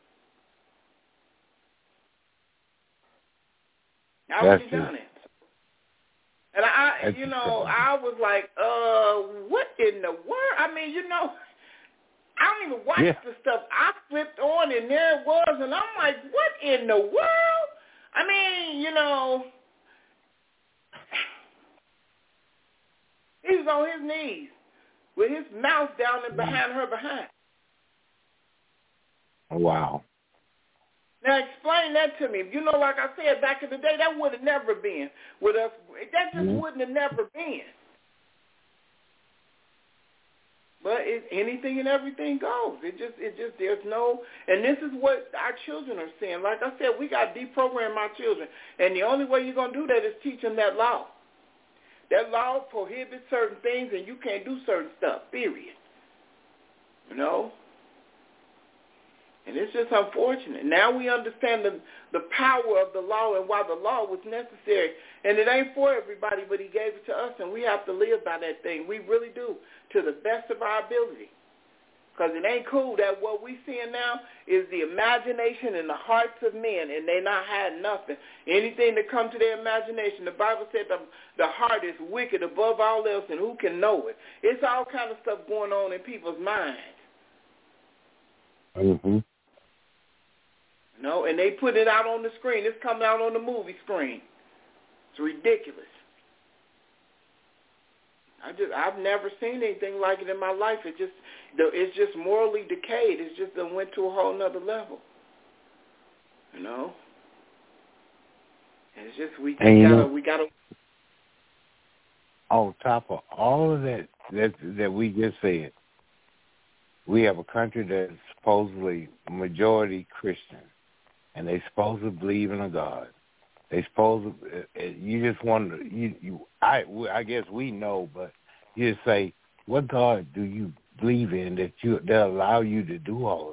Speaker 3: Already done it. And I was like, what in the world? I mean, I don't even watch the stuff. I flipped on, and there it was, and I'm like, what in the world? I mean, you know, he was on his knees with his mouth down and behind her behind.
Speaker 1: Wow.
Speaker 3: Now explain that to me. You know, like I said back in the day, that would have never been with us. That just wouldn't have never been. But anything and everything goes. It just there's no, and this is what our children are saying. Like I said, we got to deprogram our children, and the only way you're gonna do that is teach them that law. That law prohibits certain things, and you can't do certain stuff. Period. You know. And it's just unfortunate. Now we understand the power of the law and why the law was necessary. And it ain't for everybody, but he gave it to us, and we have to live by that thing. We really do, to the best of our ability. Because it ain't cool that what we seeing now is the imagination in the hearts of men, and they not had nothing. Anything that comes to their imagination, the Bible said the heart is wicked above all else, and who can know it? It's all kind of stuff going on in people's minds.
Speaker 1: Mm-hmm.
Speaker 3: No, and they put it out on the screen. It's coming out on the movie screen. It's ridiculous. I've never seen anything like it in my life. It's just morally decayed. It's just went to a whole nother level. You know? And it's just we gotta
Speaker 1: on top of all of that we just said, we have a country that's supposedly majority Christian. And they supposed to believe in a God. They supposed to, you just wonder, I guess we know, but you just say, what God do you believe in that allow you to do all of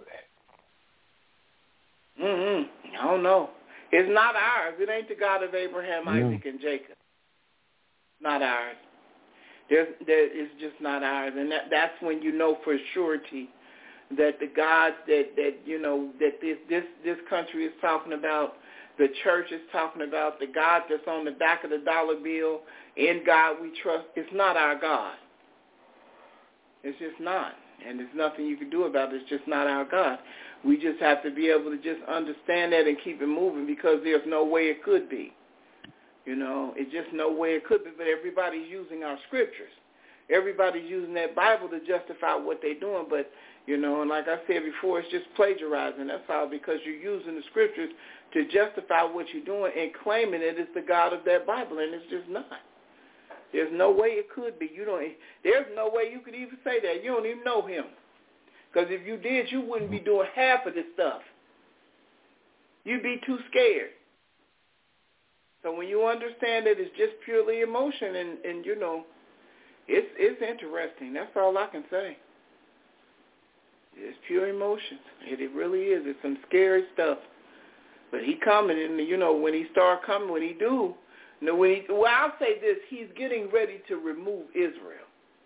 Speaker 1: that?
Speaker 3: I don't know. It's not ours. It ain't the God of Abraham, Isaac, and Jacob. Not ours. It's just not ours. And that's when you know for surety that the gods that you know that this country is talking about, the church is talking about, the God that's on the back of the dollar bill, in God we trust, it's not our God. It's just not. And there's nothing you can do about it. It's just not our God. We just have to be able to just understand that and keep it moving, because there's no way it could be. You know, it's just no way it could be. But everybody's using our scriptures. Everybody's using that Bible to justify what they're doing. But, you know, and like I said before, it's just plagiarizing. That's all, because you're using the scriptures to justify what you're doing and claiming it is the God of that Bible, and it's just not. There's no way it could be. There's no way you could even say that. You don't even know him. Because if you did, you wouldn't be doing half of this stuff. You'd be too scared. So when you understand that it's just purely emotion, and you know, it's interesting. That's all I can say. It's pure emotion. It really is. It's some scary stuff. But he coming, and you know, when he start coming, when he do, you know, I'll say this: he's getting ready to remove Israel.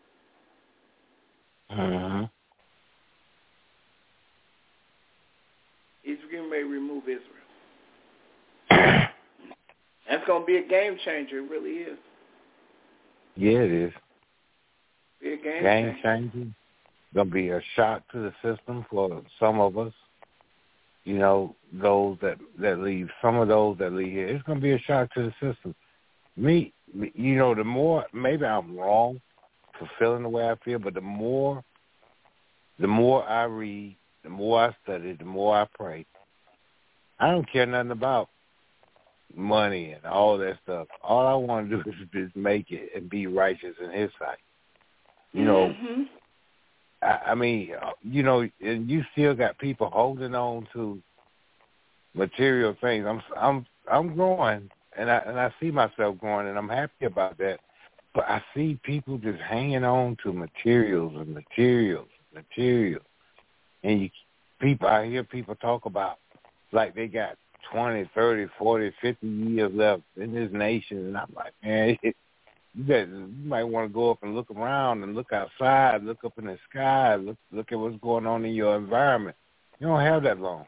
Speaker 1: Uh-huh.
Speaker 3: He's getting ready to remove Israel. That's going to be a game changer. It really is.
Speaker 1: Yeah, it is.
Speaker 3: Be a
Speaker 1: game changer. Going to be a shock to the system for some of us. You know, those that leave, some of those that leave here. It's going to be a shock to the system. Me, you know, the more, maybe I'm wrong for feeling the way I feel, but the more I read, the more I study, the more I pray. I don't care nothing about money and all that stuff. All I want to do is just make it and be righteous in his sight. You know, I mean, you know, and you still got people holding on to material things. I'm growing, and I see myself growing, and I'm happy about that. But I see people just hanging on to materials. And I hear people talk about like they got 20, 30, 40, 50 years left in this nation, and I'm like, man, you might want to go up and look around and look outside, look up in the sky, look at what's going on in your environment. You don't have that long.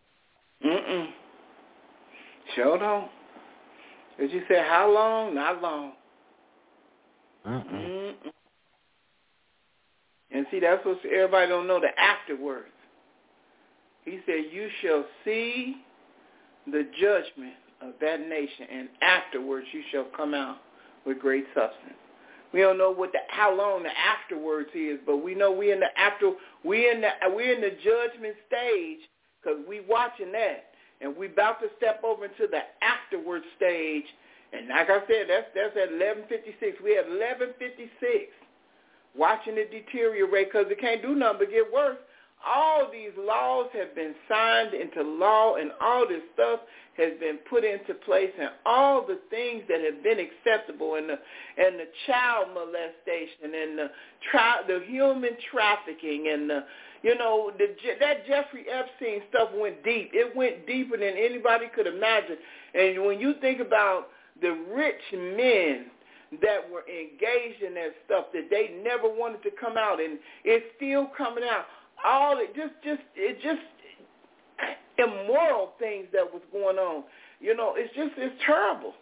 Speaker 3: Sure don't. As you said, how long? Not long. And see, See, that's what everybody don't know, the afterwards. He said, you shall see the judgment of that nation, and afterwards you shall come out with great substance. We don't know how long the afterwards is, but we know we're in the judgment stage because we watching that, and we about to step over into the afterwards stage. And like I said, that's at 11:56. We at 11:56, watching it deteriorate because it can't do nothing but get worse. All these laws have been signed into law, and all this stuff has been put into place, and all the things that have been acceptable, and the child molestation, and the human trafficking, and that Jeffrey Epstein stuff went deep. It went deeper than anybody could imagine. And when you think about the rich men that were engaged in that stuff that they never wanted to come out, and it's still coming out. All it just immoral things that was going on. It's terrible.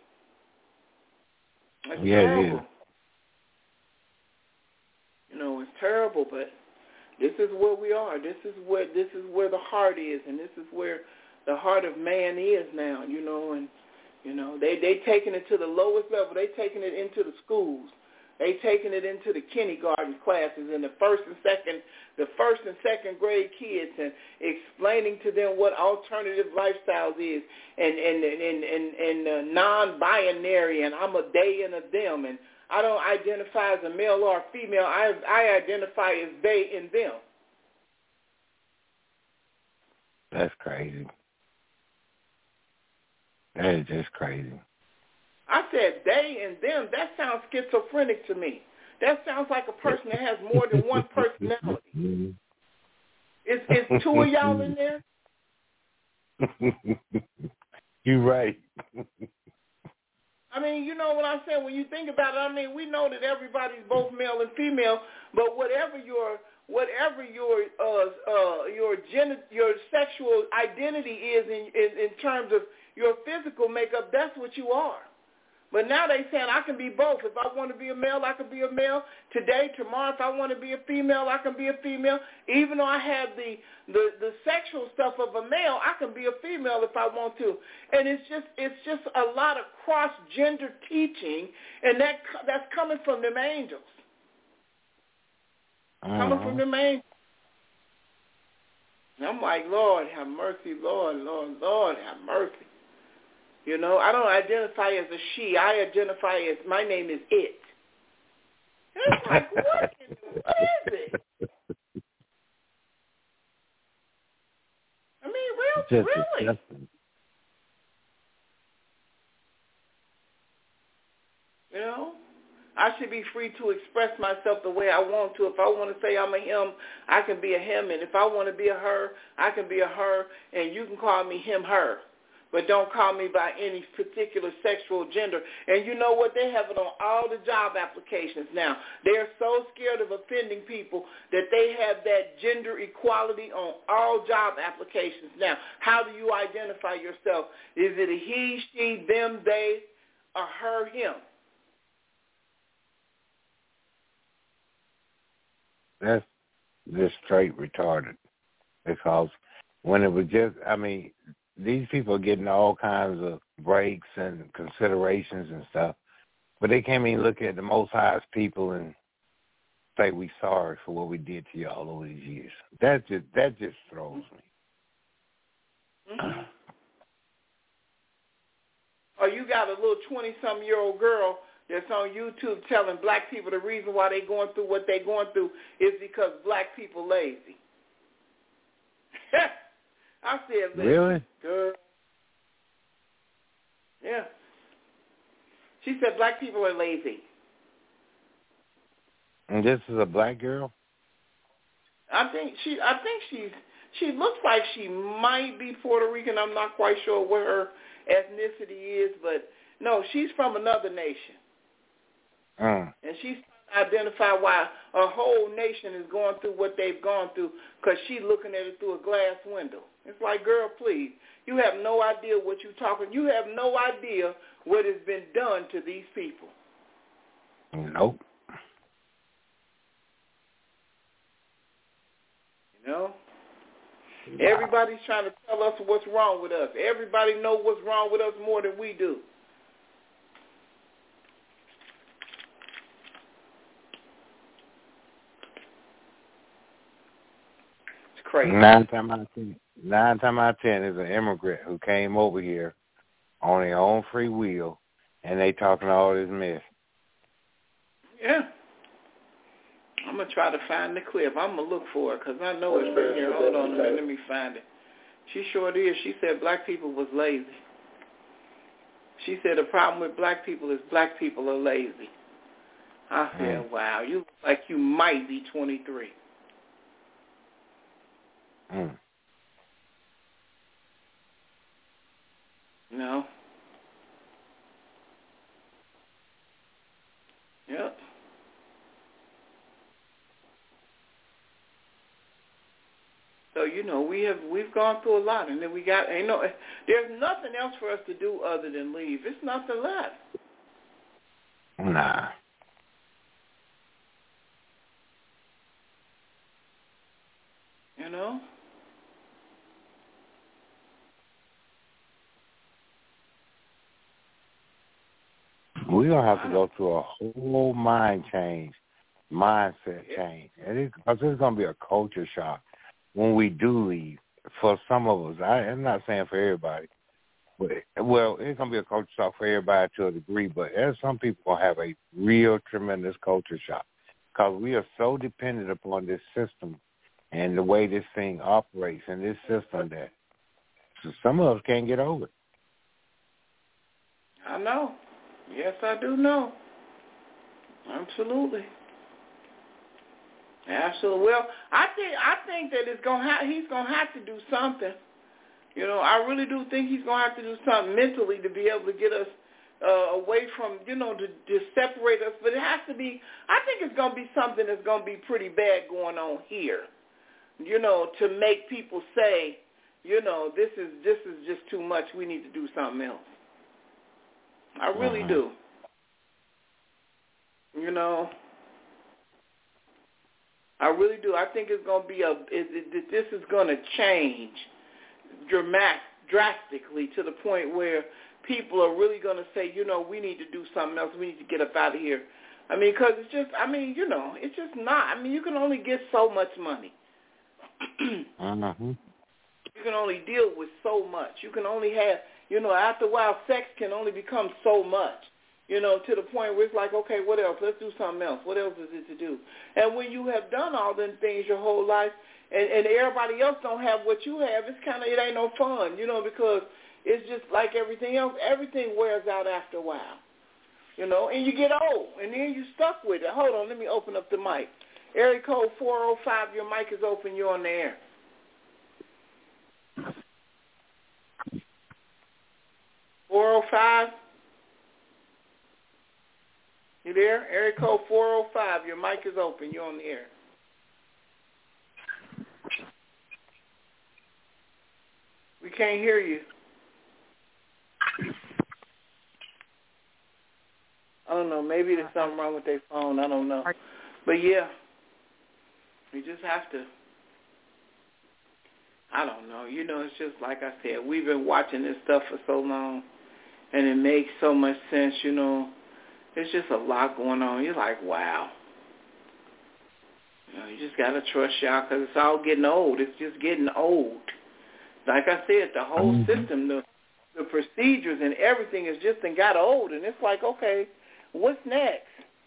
Speaker 3: It's terrible. Yeah. It's terrible, but this is where we are. This is where the heart is, and this is where the heart of man is now, they taking it to the lowest level. They taking it into the schools. They taking it into the kindergarten classes and the first and second grade kids, and explaining to them what alternative lifestyles is, and non-binary, and I'm a they and a them, and I don't identify as a male or a female. I identify as they and them.
Speaker 1: That's crazy. That is just crazy.
Speaker 3: I said they and them. That sounds schizophrenic to me. That sounds like a person that has more than one personality. Is two of y'all in there?
Speaker 1: You're right.
Speaker 3: I mean, you know what I'm saying? When you think about it, I mean, we know that everybody's both male and female, but whatever your sexual identity is in terms of your physical makeup, that's what you are. But now they saying I can be both. If I want to be a male, I can be a male. Today, tomorrow, if I want to be a female, I can be a female. Even though I have the sexual stuff of a male, I can be a female if I want to. And it's just a lot of cross-gender teaching, and that's coming from them angels. Coming from them angels. And I'm like, Lord, have mercy, Lord, Lord, Lord, have mercy. I don't identify as a she. I identify as, my name is it. And it's like, what is it? I mean, really? I should be free to express myself the way I want to. If I want to say I'm a him, I can be a him. And if I want to be a her, I can be a her. And you can call me him, her. But don't call me by any particular sexual gender. And you know what? They have it on all the job applications now. They're so scared of offending people that they have that gender equality on all job applications now. How do you identify yourself? Is it a he, she, them, they, or her, him?
Speaker 1: That's just straight retarded. Because when it was just, these people are getting all kinds of breaks and considerations and stuff, but they can't even look at the Most High's people and say we sorry for what we did to you all over these years. That just throws me.
Speaker 3: Mm-hmm. Or you got a little 20-some-year-old girl that's on YouTube telling black people the reason why they're going through what they're going through is because black people lazy. I said,
Speaker 1: really?
Speaker 3: Girl. Yeah. She said black people are lazy.
Speaker 1: And this is a black girl?
Speaker 3: I think she looks like she might be Puerto Rican. I'm not quite sure what her ethnicity is, but no, she's from another nation. And she's trying to identify why a whole nation is going through what they've gone through because she's looking at it through a glass window. It's like, girl, please, you have no idea what you're talking. You have no idea what has been done to these people.
Speaker 1: Nope.
Speaker 3: You know? Everybody's trying to tell us what's wrong with us. Everybody knows what's wrong with us more than we do. It's crazy.
Speaker 1: 9 times out of 10 is an immigrant who came over here on their own free will, and they talking all this mess.
Speaker 3: Yeah. I'm going to try to find the clip. I'm going to look for it because I know it's right here. Hold on a minute. Let me find it. She sure did. She said black people was lazy. She said the problem with black people is black people are lazy. I said, wow, you look like you might be 23. No. Yep. So, you know, we've gone through a lot, and then there's nothing else for us to do other than leave. It's nothing left.
Speaker 1: Nah.
Speaker 3: You know?
Speaker 1: We're going to have to go through a whole mindset change. And because it's going to be a culture shock when we do leave. For some of us, I'm not saying for everybody, but, well, it's going to be a culture shock for everybody to a degree, but there's some people going to have a real tremendous culture shock because we are so dependent upon this system and the way this thing operates in this system that some of us can't get over it.
Speaker 3: I know. Yes, I do know. Absolutely. Absolutely. Well, I think that he's gonna have to do something. You know, I really do think he's gonna have to do something mentally to be able to get us away from, you know, to separate us. But it has to be. I think it's gonna be something that's gonna be pretty bad going on here. You know, to make people say, you know, this is just too much. We need to do something else. I really do. You know, I really do. I think it's going to be this is going to change drastically to the point where people are really going to say, you know, we need to do something else. We need to get up out of here. I mean, because it's just, I mean, you know, it's just not. I mean, you can only get so much money. You can only deal with so much. You can only have, you know, after a while, sex can only become so much, you know, to the point where it's like, okay, what else? Let's do something else. What else is it to do? And when you have done all them things your whole life and everybody else don't have what you have, it's kind of, it ain't no fun, you know, because it's just like everything else. Everything wears out after a while, you know, and you get old, and then you stuck with it. Hold on, let me open up the mic. Area code 405, your mic is open. You're on the air. $405. You there? Area code 405. Your mic is open. You're on the air. We can't hear you. I don't know. Maybe there's something wrong with their phone. I don't know. But yeah, we just have to. I don't know. You know, it's just like I said, we've been watching this stuff for so long, and it makes so much sense, you know. There's just a lot going on. You're like, wow. You know, you just got to trust y'all because it's all getting old. It's just getting old. Like I said, the whole system, the procedures and everything has just got old, and it's like, okay, what's next?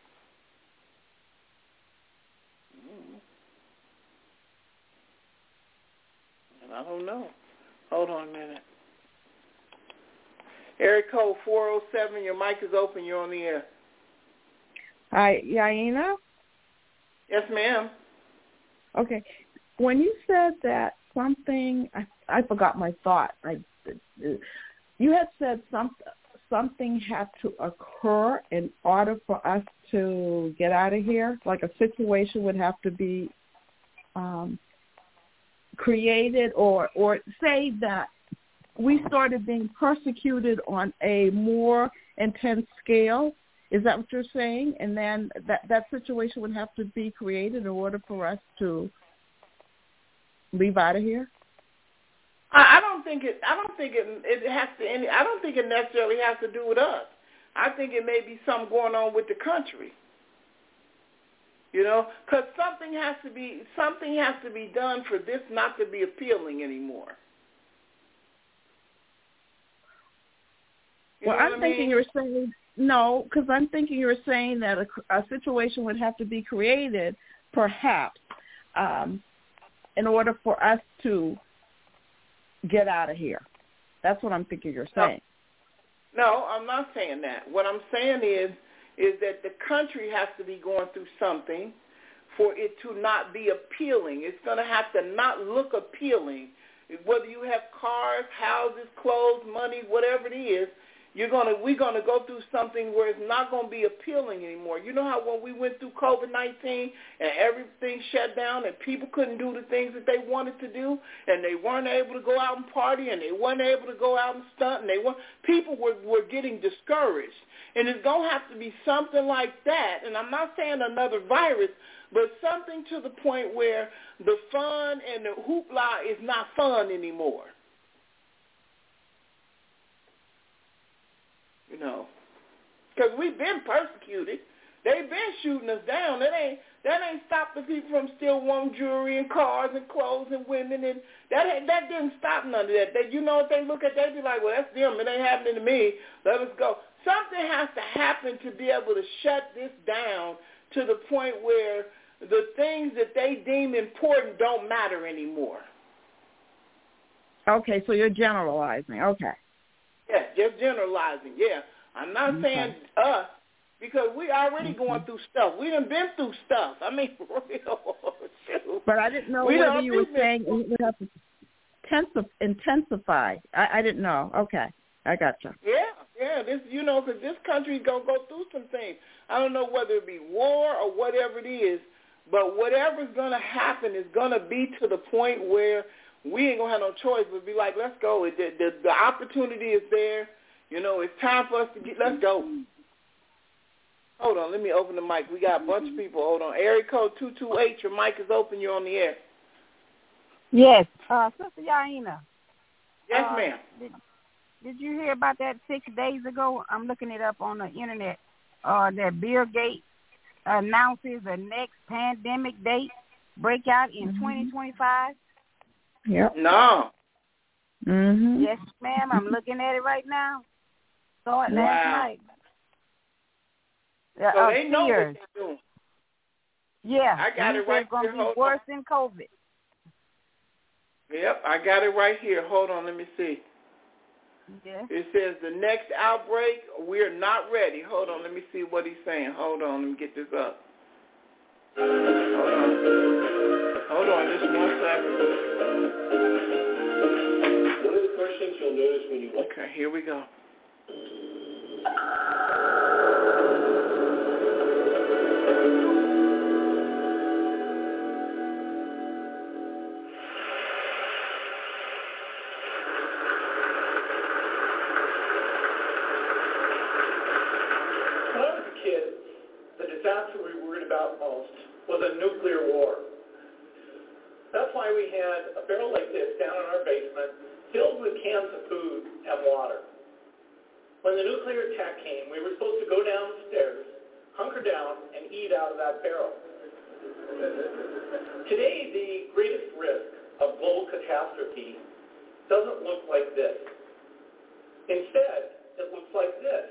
Speaker 3: I don't know. Hold on a minute. Area code 407, your mic is open. You're on the air.
Speaker 4: Hi, Yaina?
Speaker 3: Yes, ma'am.
Speaker 4: Okay. When you said that something, I forgot my thought. You had said something had to occur in order for us to get out of here, like a situation would have to be created, or say that we started being persecuted on a more intense scale. Is that what you're saying? And then that situation would have to be created in order for us to leave out of here?
Speaker 3: I don't think it has to. I don't think it necessarily has to do with us. I think it may be something going on with the country. You know, because something has to be done for this not to be appealing anymore.
Speaker 4: Well, I'm thinking you were saying no, because I'm thinking you were saying that a situation would have to be created, perhaps, in order for us to get out of here. That's what I'm thinking you're saying.
Speaker 3: No, I'm not saying that. What I'm saying is that the country has to be going through something for it to not be appealing. It's going to have to not look appealing. Whether you have cars, houses, clothes, money, whatever it is, we're going to go through something where it's not going to be appealing anymore. You know how when we went through COVID-19 and everything shut down and people couldn't do the things that they wanted to do, and they weren't able to go out and party, and they weren't able to go out and stunt, and people were getting discouraged. And it's going to have to be something like that, and I'm not saying another virus, but something to the point where the fun and the hoopla is not fun anymore. You know, because we've been persecuted. They've been shooting us down. That ain't stopped the people from still wanting jewelry and cars and clothes and women, and that didn't stop none of that. You know, if they look at that, they be like, well, that's them. It ain't happening to me. Let us go. Something has to happen to be able to shut this down to the point where the things that they deem important don't matter anymore.
Speaker 4: Okay, so you're generalizing. Okay.
Speaker 3: Yeah, just generalizing. Yeah, I'm not saying us because we already going through stuff. We done been through stuff. I mean, for real. Shoot.
Speaker 4: But I didn't know whether you were saying it would have to intensify. I didn't know. Okay, I gotcha.
Speaker 3: Yeah. This, you know, because this country's gonna go through some things. I don't know whether it be war or whatever it is, but whatever's gonna happen is gonna be to the point where we ain't going to have no choice but be like, let's go. The opportunity is there. You know, it's time for us to let's go. Hold on. Let me open the mic. We got a bunch of people. Hold on. Area code 228. Your mic is open. You're on the air.
Speaker 5: Yes. Sister Yaina.
Speaker 3: Yes, ma'am.
Speaker 5: Did you hear about that 6 days ago? I'm looking it up on the Internet. That Bill Gates announces the next pandemic date breakout in 2025.
Speaker 4: Yep.
Speaker 3: No.
Speaker 4: Mhm.
Speaker 5: Yes, ma'am. I'm looking at it right now. Saw it last night.
Speaker 3: So they know what they're doing.
Speaker 5: Yeah.
Speaker 3: I got it right here.
Speaker 5: It's going to be worse than COVID.
Speaker 3: Yep, I got it right here. Hold on, let me see.
Speaker 5: Yeah.
Speaker 3: It says the next outbreak, we're not ready. Hold on, let me see what he's saying. Hold on, let me get this up. Hold on, just 1 second.
Speaker 6: One of the first things you'll notice when you
Speaker 3: Okay, here we go.
Speaker 6: When I was a kid, the disaster we were worried about most was a nuclear war. That's why we had a barrel like this down in our basement filled with cans of food and water. When the nuclear attack came, we were supposed to go downstairs, hunker down, and eat out of that barrel. Today, the greatest risk of global catastrophe doesn't look like this. Instead, it looks like this.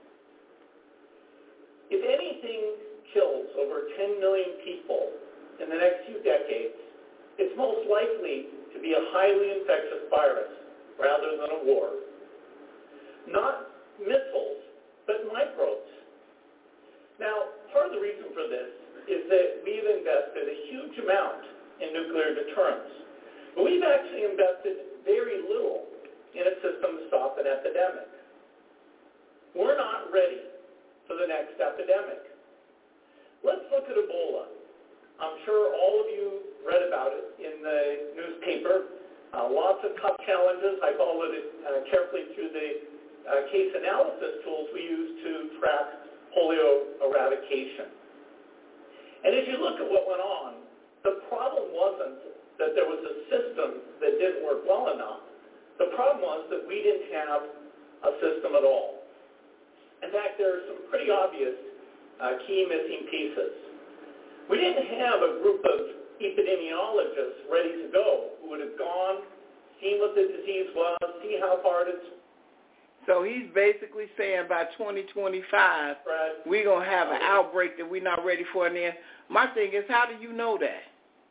Speaker 6: If anything kills over 10 million people in the next few decades, it's most likely to be a highly infectious virus rather than a war. Not missiles, but microbes. Now, part of the reason for this is that we've invested a huge amount in nuclear deterrence. But we've actually invested very little in a system to stop an epidemic. We're not ready for the next epidemic. Let's look at Ebola. I'm sure all of you read about it in the newspaper. Lots of tough challenges. I followed it carefully through the case analysis tools we use to track polio eradication. And as you look at what went on, the problem wasn't that there was a system that didn't work well enough. The problem was that we didn't have a system at all. In fact, there are some pretty obvious key missing pieces. We didn't have a group of epidemiologists ready to go who would have gone, seen what the disease was, see how hard it's.
Speaker 3: So he's basically saying by 2025, we're going to have an outbreak that we're not ready for. And then my thing is, how do you know that?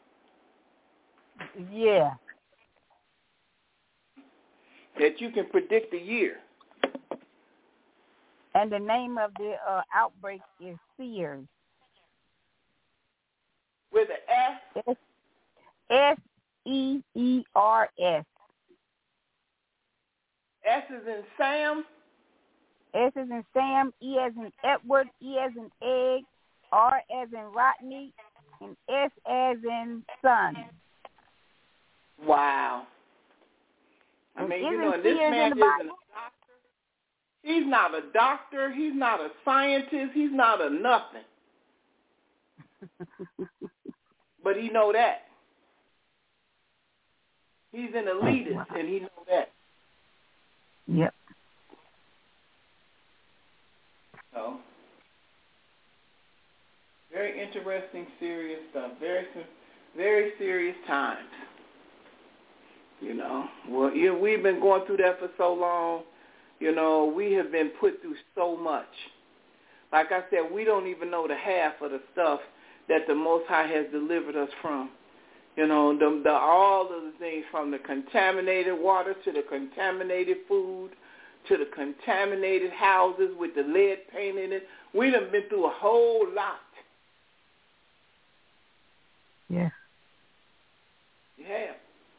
Speaker 5: Yeah.
Speaker 3: That you can predict the year.
Speaker 5: And the name of the outbreak is SEERS.
Speaker 3: With an S?
Speaker 5: S-E-E-R-S.
Speaker 3: S is in Sam?
Speaker 5: S is in Sam, E as in Edward, E as in egg, R as in Rodney, and S as in son.
Speaker 3: Wow. I mean, you know, this man isn't a doctor. He's not a doctor. He's not a scientist. He's not a nothing. But he know that. He's an elitist, and he know that.
Speaker 5: Yep.
Speaker 3: So, very interesting, serious stuff. Very serious times. You know, well, we've been going through that for so long. You know, we have been put through so much. Like I said, we don't even know the half of the stuff that the Most High has delivered us from. You know, all of the things from the contaminated water to the contaminated food to the contaminated houses with the lead paint in it. We done been through a whole lot.
Speaker 5: Yeah.
Speaker 3: Yeah.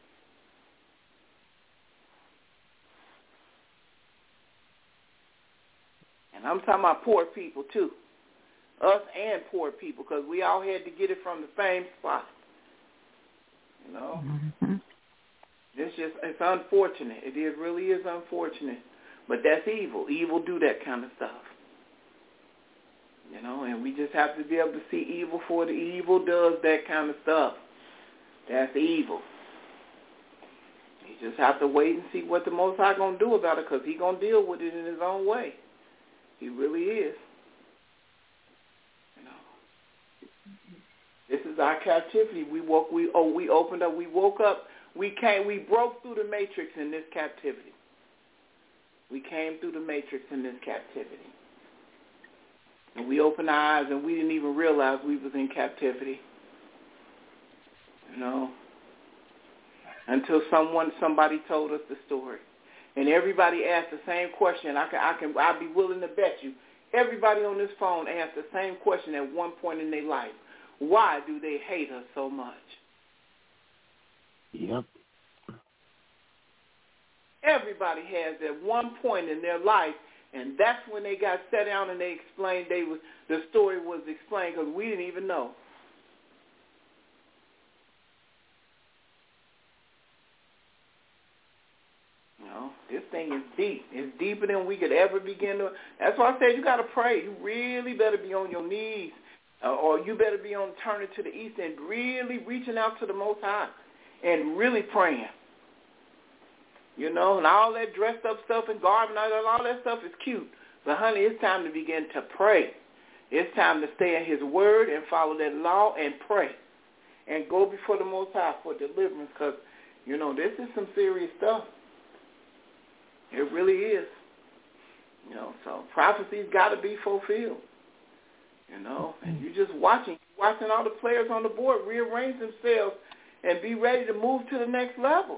Speaker 3: And I'm talking about poor people, too. Us and poor people, because we all had to get it from the same spot. You know?
Speaker 5: Mm-hmm.
Speaker 3: It's unfortunate. It really is unfortunate. But that's evil. Evil do that kind of stuff. You know, and we just have to be able to see evil for the evil does that kind of stuff. That's evil. You just have to wait and see what the Most High going to do about it, because He going to deal with it in His own way. He really is. You know, this is our captivity. We opened up. We woke up. We broke through the matrix in this captivity. We came through the matrix in this captivity. And we opened our eyes and we didn't even realize we was in captivity. You know, until somebody told us the story. And everybody asked the same question. I'd be willing to bet you everybody on this phone asked the same question at one point in their life. Why do they hate us so much?
Speaker 1: Yep.
Speaker 3: Everybody has at one point in their life, and that's when they got sat down and they explained the story was explained, because we didn't even know. You know, this thing is deep. It's deeper than we could ever begin to. That's why I said you got to pray. You really better be on your knees, or you better be on turning to the east and really reaching out to the Most High and really praying. You know, and all that dressed up stuff and garb and all that stuff is cute. But, honey, it's time to begin to pray. It's time to stay in His word and follow that law and pray. And go before the Most High for deliverance, because, you know, this is some serious stuff. It really is. You know, so prophecy's got to be fulfilled. You know, and you're just watching all the players on the board rearrange themselves and be ready to move to the next level.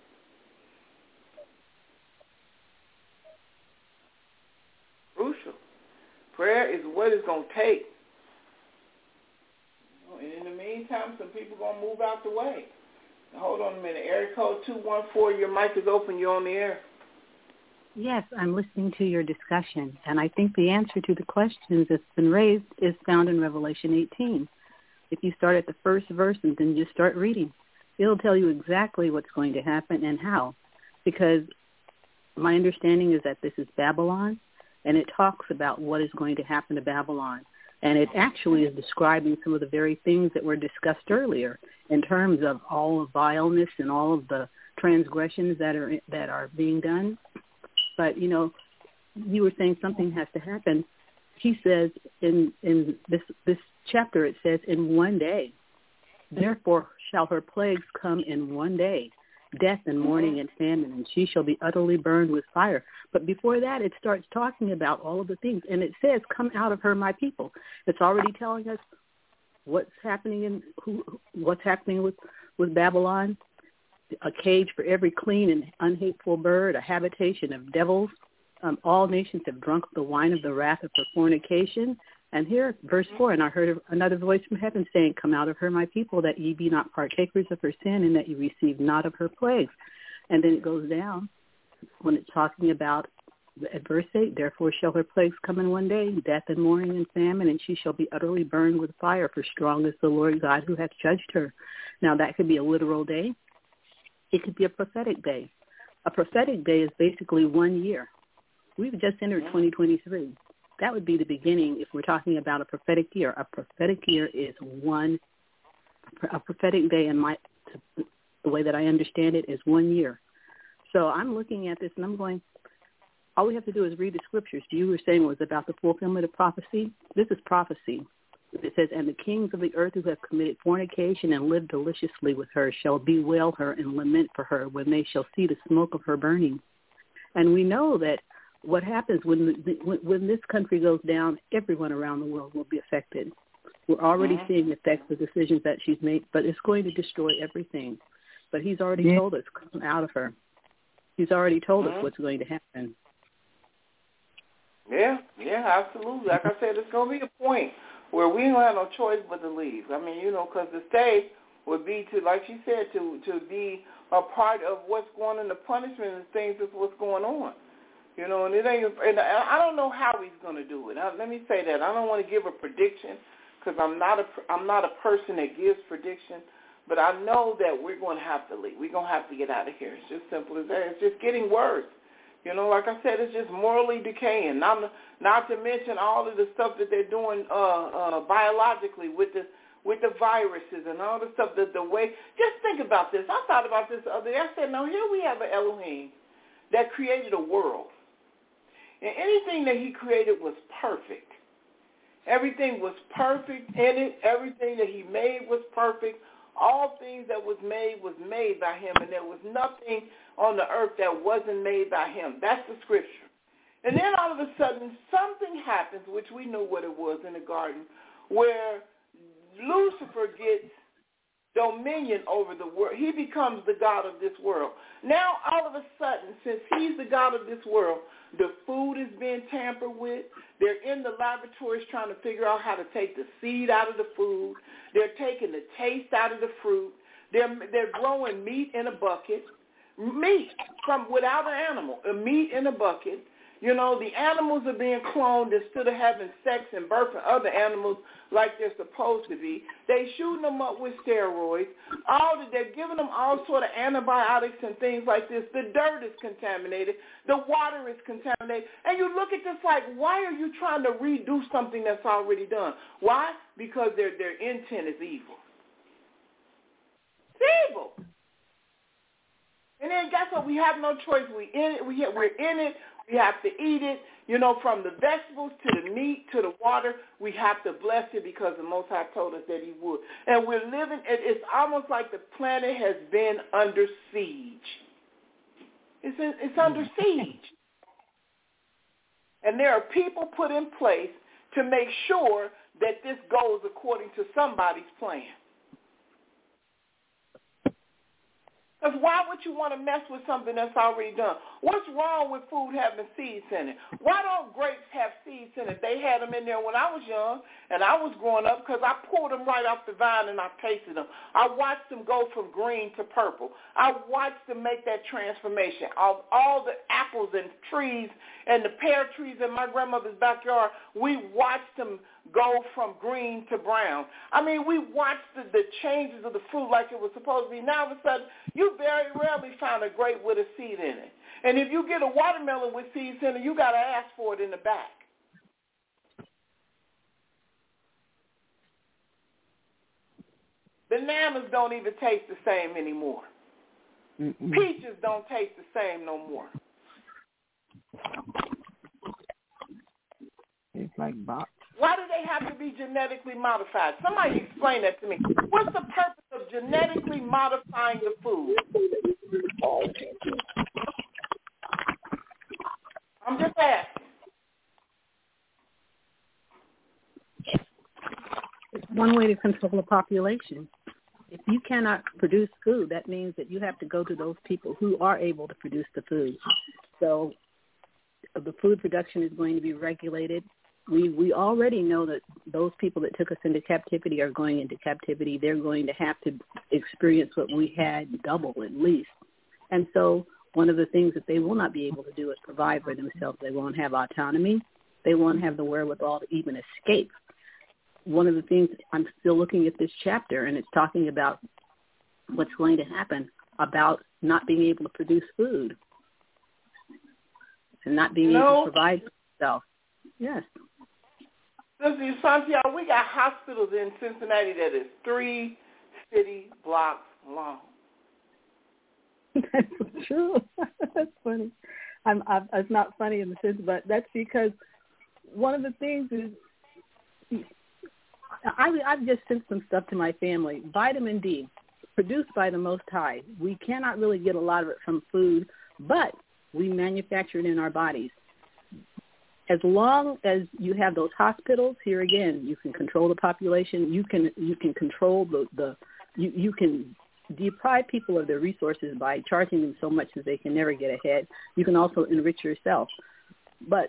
Speaker 3: Crucial. Prayer is what it's going to take. And in the meantime, some people are going to move out the way. Now, hold on a minute. Area code 214, your mic is open. You're on the air.
Speaker 7: Yes, I'm listening to your discussion, and I think the answer to the questions that's been raised is found in Revelation 18. If you start at the first verse and then just start reading, it'll tell you exactly what's going to happen and how, because my understanding is that this is Babylon, and it talks about what is going to happen to Babylon. And it actually is describing some of the very things that were discussed earlier in terms of all of vileness and all of the transgressions that are being done. But, you know, you were saying something has to happen. He says in this chapter, it says, in one day, therefore shall her plagues come in one day, death and mourning and famine, and she shall be utterly burned with fire. But before that, it starts talking about all of the things, and it says, come out of her, my people. It's already telling us what's happening with Babylon, a cage for every clean and unhateful bird, a habitation of devils. All nations have drunk the wine of the wrath of her fornication. And here, verse 4, and I heard another voice from heaven saying, come out of her, my people, that ye be not partakers of her sin, and that ye receive not of her plagues. And then it goes down when it's talking about, at verse 8, therefore shall her plagues come in one day, death and mourning and famine, and she shall be utterly burned with fire, for strong is the Lord God who hath judged her. Now that could be a literal day. It could be a prophetic day. A prophetic day is basically 1 year. We've just entered 2023. That would be the beginning if we're talking about a prophetic year. A prophetic year is a prophetic day, and the way that I understand it is 1 year. So I'm looking at this and I'm going, all we have to do is read the scriptures. You were saying it was about the fulfillment of prophecy. This is prophecy. It says, and the kings of the earth who have committed fornication and lived deliciously with her shall bewail her and lament for her when they shall see the smoke of her burning. And we know that what happens when this country goes down, everyone around the world will be affected. We're already seeing the effects of decisions that she's made, but it's going to destroy everything. But he's already told us, come out of her. He's already told us what's going to happen.
Speaker 3: Yeah, absolutely. Like I said, it's going to be a point where we don't have no choice but to leave. I mean, you know, because to stay would be to, like she said, to be a part of what's going on, the punishment and things of what's going on. You know, and it ain't. And I don't know how he's going to do it. Let me say that I don't want to give a prediction because I'm not a person that gives prediction. But I know that we're going to have to leave. We're going to have to get out of here. It's just simple as that. It's just getting worse. You know, like I said, it's just morally decaying. Not to mention all of the stuff that they're doing biologically with the viruses and all the stuff that the way. Just think about this. I thought about this the other day. I said, now here we have an Elohim that created a world. And anything that he created was perfect. Everything was perfect in it. Everything that he made was perfect. All things that was made by him, and there was nothing on the earth that wasn't made by him. That's the scripture. And then all of a sudden, something happens, which we knew what it was in the garden, where Lucifer gets dominion over the world. He becomes the god of this world. Now, all of a sudden, since he's the god of this world, the food is being tampered with. They're in the laboratories trying to figure out how to take the seed out of the food. They're taking the taste out of the fruit. They're growing meat in a bucket. Meat from without an animal. A meat in a bucket. You know, the animals are being cloned instead of having sex and birthing other animals like they're supposed to be. They shooting them up with steroids. They're giving them all sort of antibiotics and things like this. The dirt is contaminated. The water is contaminated. And you look at this like, why are you trying to redo something that's already done? Why? Because their intent is evil. It's evil. And then guess what? We have no choice. We're in it. We have to eat it. You know, from the vegetables to the meat to the water, we have to bless it because the Most High told us that he would. And we're living, it's almost like the planet has been under siege. It's under siege. And there are people put in place to make sure that this goes according to somebody's plan. Because why would you want to mess with something that's already done? What's wrong with food having seeds in it? Why don't grapes have seeds in it? They had them in there when I was young and I was growing up because I pulled them right off the vine and I tasted them. I watched them go from green to purple. I watched them make that transformation. All the apples and trees and the pear trees in my grandmother's backyard, we watched them go from green to brown. I mean, we watched the changes of the fruit like it was supposed to be. Now, all of a sudden, you very rarely find a grape with a seed in it. And if you get a watermelon with seeds in it, you got to ask for it in the back. Bananas don't even taste the same anymore.
Speaker 4: Mm-mm.
Speaker 3: Peaches don't taste the same no more.
Speaker 4: It's like box.
Speaker 3: Why do they have to be genetically modified? Somebody explain that to me. What's the purpose of genetically modifying the food? I'm just asking.
Speaker 7: It's one way to control the population. If you cannot produce food, that means that you have to go to those people who are able to produce the food. So the food production is going to be regulated. We already know that those people that took us into captivity are going into captivity. They're going to have to experience what we had, double at least. And so one of the things that they will not be able to do is provide for themselves. They won't have autonomy. They won't have the wherewithal to even escape. One of the things, I'm still looking at this chapter, and it's talking about what's going to happen about not being able to produce food and not being able to provide for yourself. Yes.
Speaker 3: Listen, Santiago, we got hospitals in Cincinnati that is 3 city blocks long.
Speaker 7: That's true. That's funny. It's not funny in the sense, but that's because one of the things is I've just sent some stuff to my family. Vitamin D, produced by the Most High. We cannot really get a lot of it from food, but we manufacture it in our bodies. As long as you have those hospitals, here again, you can control the population. You can control you can deprive people of their resources by charging them so much that they can never get ahead. You can also enrich yourself. But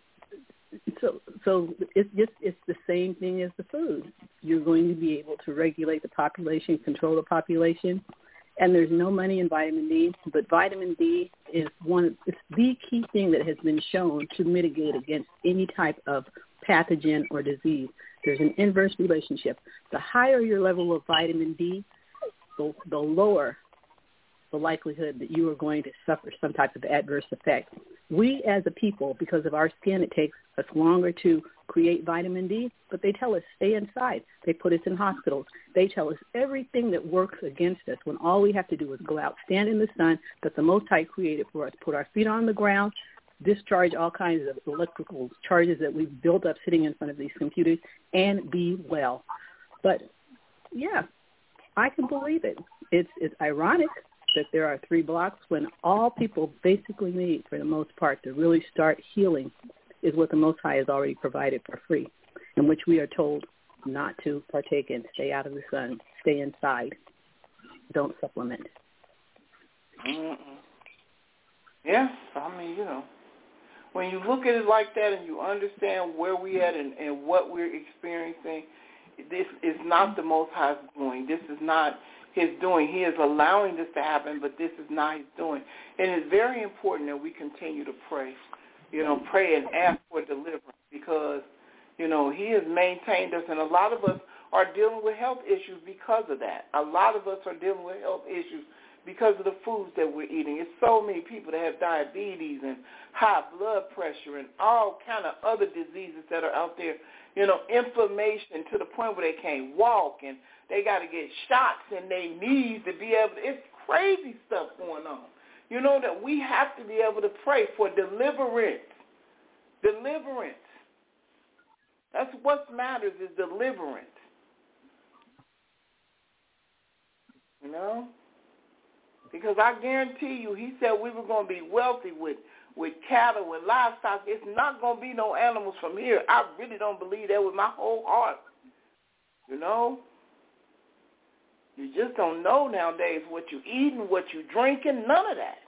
Speaker 7: so it's the same thing as the food. You're going to be able to regulate the population, control the population, and there's no money in vitamin D. But vitamin D is it's the key thing that has been shown to mitigate against any type of pathogen or disease. There's an inverse relationship. The higher your level of vitamin D, the lower the likelihood that you are going to suffer some type of adverse effect. We as a people, because of our skin, it takes us longer to create vitamin D, but they tell us stay inside. They put us in hospitals. They tell us everything that works against us when all we have to do is go out, stand in the sun that the Most High created for us, put our feet on the ground, discharge all kinds of electrical charges that we've built up sitting in front of these computers, and be well. But, yeah, I can believe it. It's ironic that there are 3 blocks when all people basically need, for the most part, to really start healing is what the Most High has already provided for free, in which we are told not to partake in. Stay out of the sun. Stay inside. Don't supplement.
Speaker 3: Mm-mm. Yes, I mean, when you look at it like that and you understand where we at and what we're experiencing, this is not the Most High's doing. This is not His doing. He is allowing this to happen, but this is not His doing. And it's very important that we continue to pray, pray and ask for deliverance because, He has maintained us, and a lot of us are dealing with health issues because of that. A lot of us are dealing with health issues because of the foods that we're eating. It's so many people that have diabetes and high blood pressure and all kind of other diseases that are out there, inflammation to the point where they can't walk and they got to get shots in their knees to be able to, it's crazy stuff going on. That we have to be able to pray for deliverance. Deliverance. That's what matters is deliverance. Because I guarantee you, He said we were going to be wealthy with cattle and livestock. It's not going to be no animals from here. I really don't believe that with my whole heart. You just don't know nowadays what you eating, what you drinking, none of that.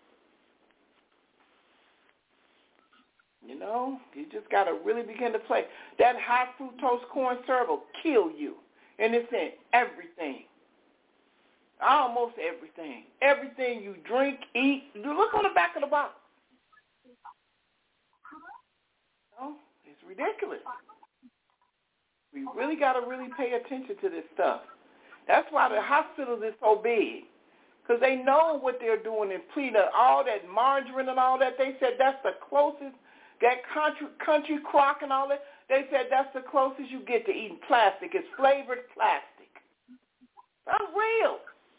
Speaker 3: You just got to really begin to play. That high fructose corn syrup will kill you. And it's in everything. Almost everything. Everything you drink, eat. Look on the back of the box. It's ridiculous. We really got to really pay attention to this stuff. That's why the hospitals is so big, because they know what they're doing in peanut, all that margarine and all that. They said that's the closest, that country crock and all that. They said that's the closest you get to eating plastic. It's flavored plastic. unreal.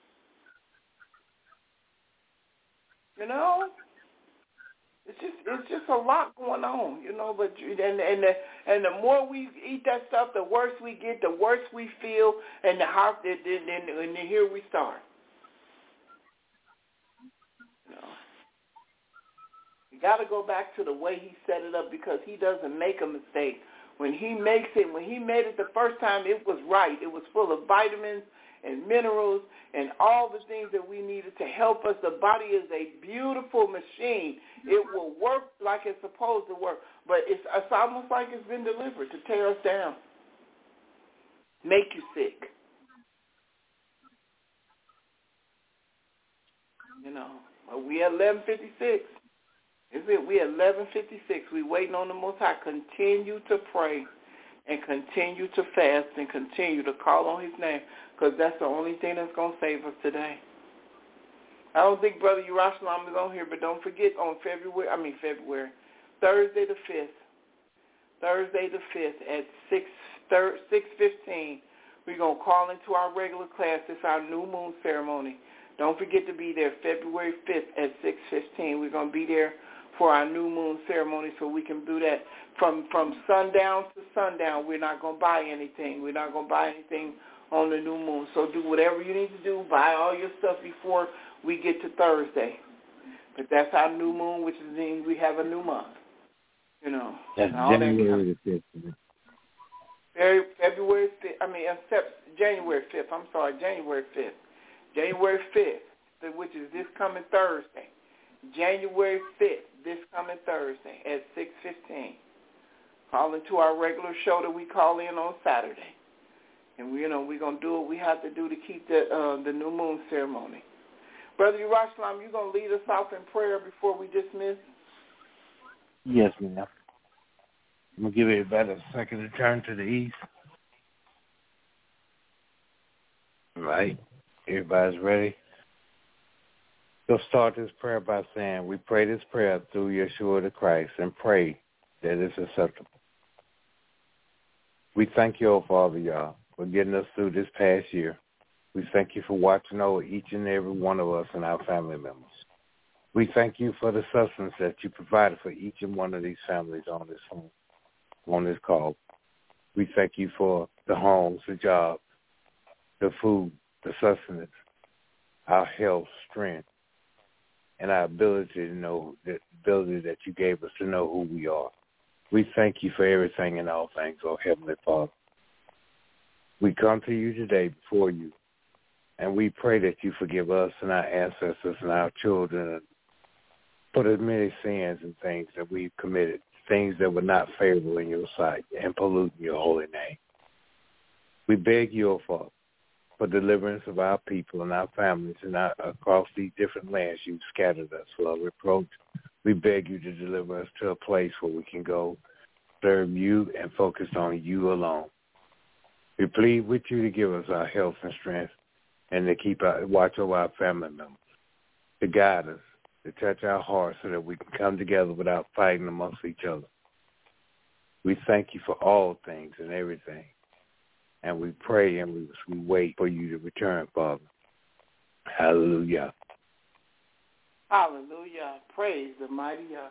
Speaker 3: You know, it's just a lot going on. You know, but and the more we eat that stuff, the worse we get, the worse we feel, and and here we start. You know, you got to go back to the way he set it up because he doesn't make a mistake. When he made it the first time, it was right. It was full of vitamins and minerals and all the things that we needed to help us. The body is a beautiful machine. It will work like it's supposed to work, but it's almost like it's been delivered to tear us down, make you sick. You know, we at 11:56. Is it? We at 11:56. We waiting on the Most High. Continue to pray and continue to fast and continue to call on his name because that's the only thing that's going to save us today. I don't think Brother Yerushalayim is on here, but don't forget on Thursday the 5th at 6:15, we're going to call into our regular class. It's our new moon ceremony. Don't forget to be there February 5th at 6:15. We're going to be there for our new moon ceremony so we can do that from sundown to sundown. We're not going to buy anything. We're not going to buy anything on the new moon. So do whatever you need to do. Buy all your stuff before we get to Thursday. But that's our new moon, which means we have a new month. You know.
Speaker 1: That's January the 5th.
Speaker 3: January 5th. I'm sorry, January 5th. January 5th, which is this coming Thursday. January 5th, this coming Thursday at 6:15. Call into our regular show that we call in on Saturday. And we're going to do what we have to do to keep the new moon ceremony. Brother Yerushalayim, you going to lead us off in prayer before we dismiss?
Speaker 1: Yes, ma'am. I'm going to give everybody a second to turn to the east. All right. Everybody's ready? We'll start this prayer by saying, we pray this prayer through Yeshua the Christ and pray that it's acceptable. We thank you, oh Father, y'all, for getting us through this past year. We thank you for watching over each and every one of us and our family members. We thank you for the sustenance that you provided for each and one of these families on this call. We thank you for the homes, the jobs, the food, the sustenance, our health, strength, and our ability to know the ability that you gave us to know who we are. We thank you for everything and all things, oh Heavenly Father. We come to you today before you, and we pray that you forgive us and our ancestors and our children for the many sins and things that we've committed, things that were not favorable in your sight and polluting your holy name. We beg you, oh Father, for deliverance of our people and our families and across these different lands you've scattered us for reproach. We beg you to deliver us to a place where we can go serve you and focus on you alone. We plead with you to give us our health and strength and to watch over our family members, to guide us, to touch our hearts so that we can come together without fighting amongst each other. We thank you for all things and everything. And we pray and we wait for you to return, Father. Hallelujah.
Speaker 3: Hallelujah. Praise the mighty God.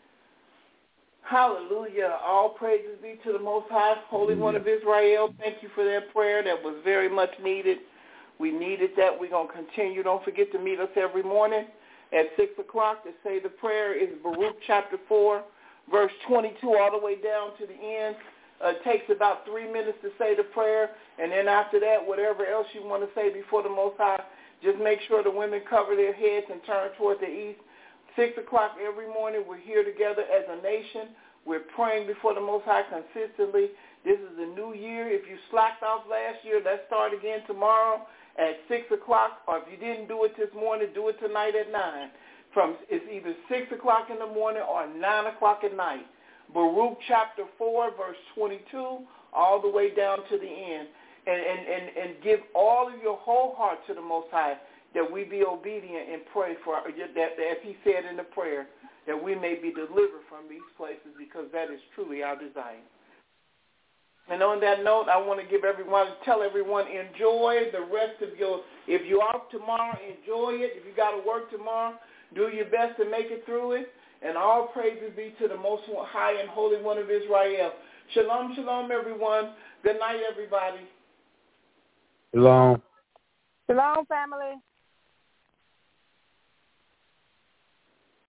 Speaker 3: Hallelujah. All praises be to the Most High, Holy One of Israel. Thank you for that prayer. That was very much needed. We needed that. We're going to continue. Don't forget to meet us every morning at 6 o'clock to say the prayer. Is Baruch chapter 4, verse 22 all the way down to the end. It takes about 3 minutes to say the prayer, and then after that, whatever else you want to say before the Most High, just make sure the women cover their heads and turn toward the east. 6 o'clock every morning, we're here together as a nation. We're praying before the Most High consistently. This is a new year. If you slacked off last year, let's start again tomorrow at 6 o'clock, or if you didn't do it this morning, do it tonight at 9. It's either 6 o'clock in the morning or 9 o'clock at night. Baruch chapter 4, verse 22, all the way down to the end. And give all of your whole heart to the Most High, that we be obedient and pray for, that as he said in the prayer, that we may be delivered from these places, because that is truly our desire. And on that note, I want to tell everyone, enjoy the rest of if you're off tomorrow, enjoy it. If you got to work tomorrow, do your best to make it through it. And all praises be to the Most High and Holy One of Israel. Shalom, shalom, everyone. Good night, everybody.
Speaker 1: Shalom.
Speaker 5: Shalom, family.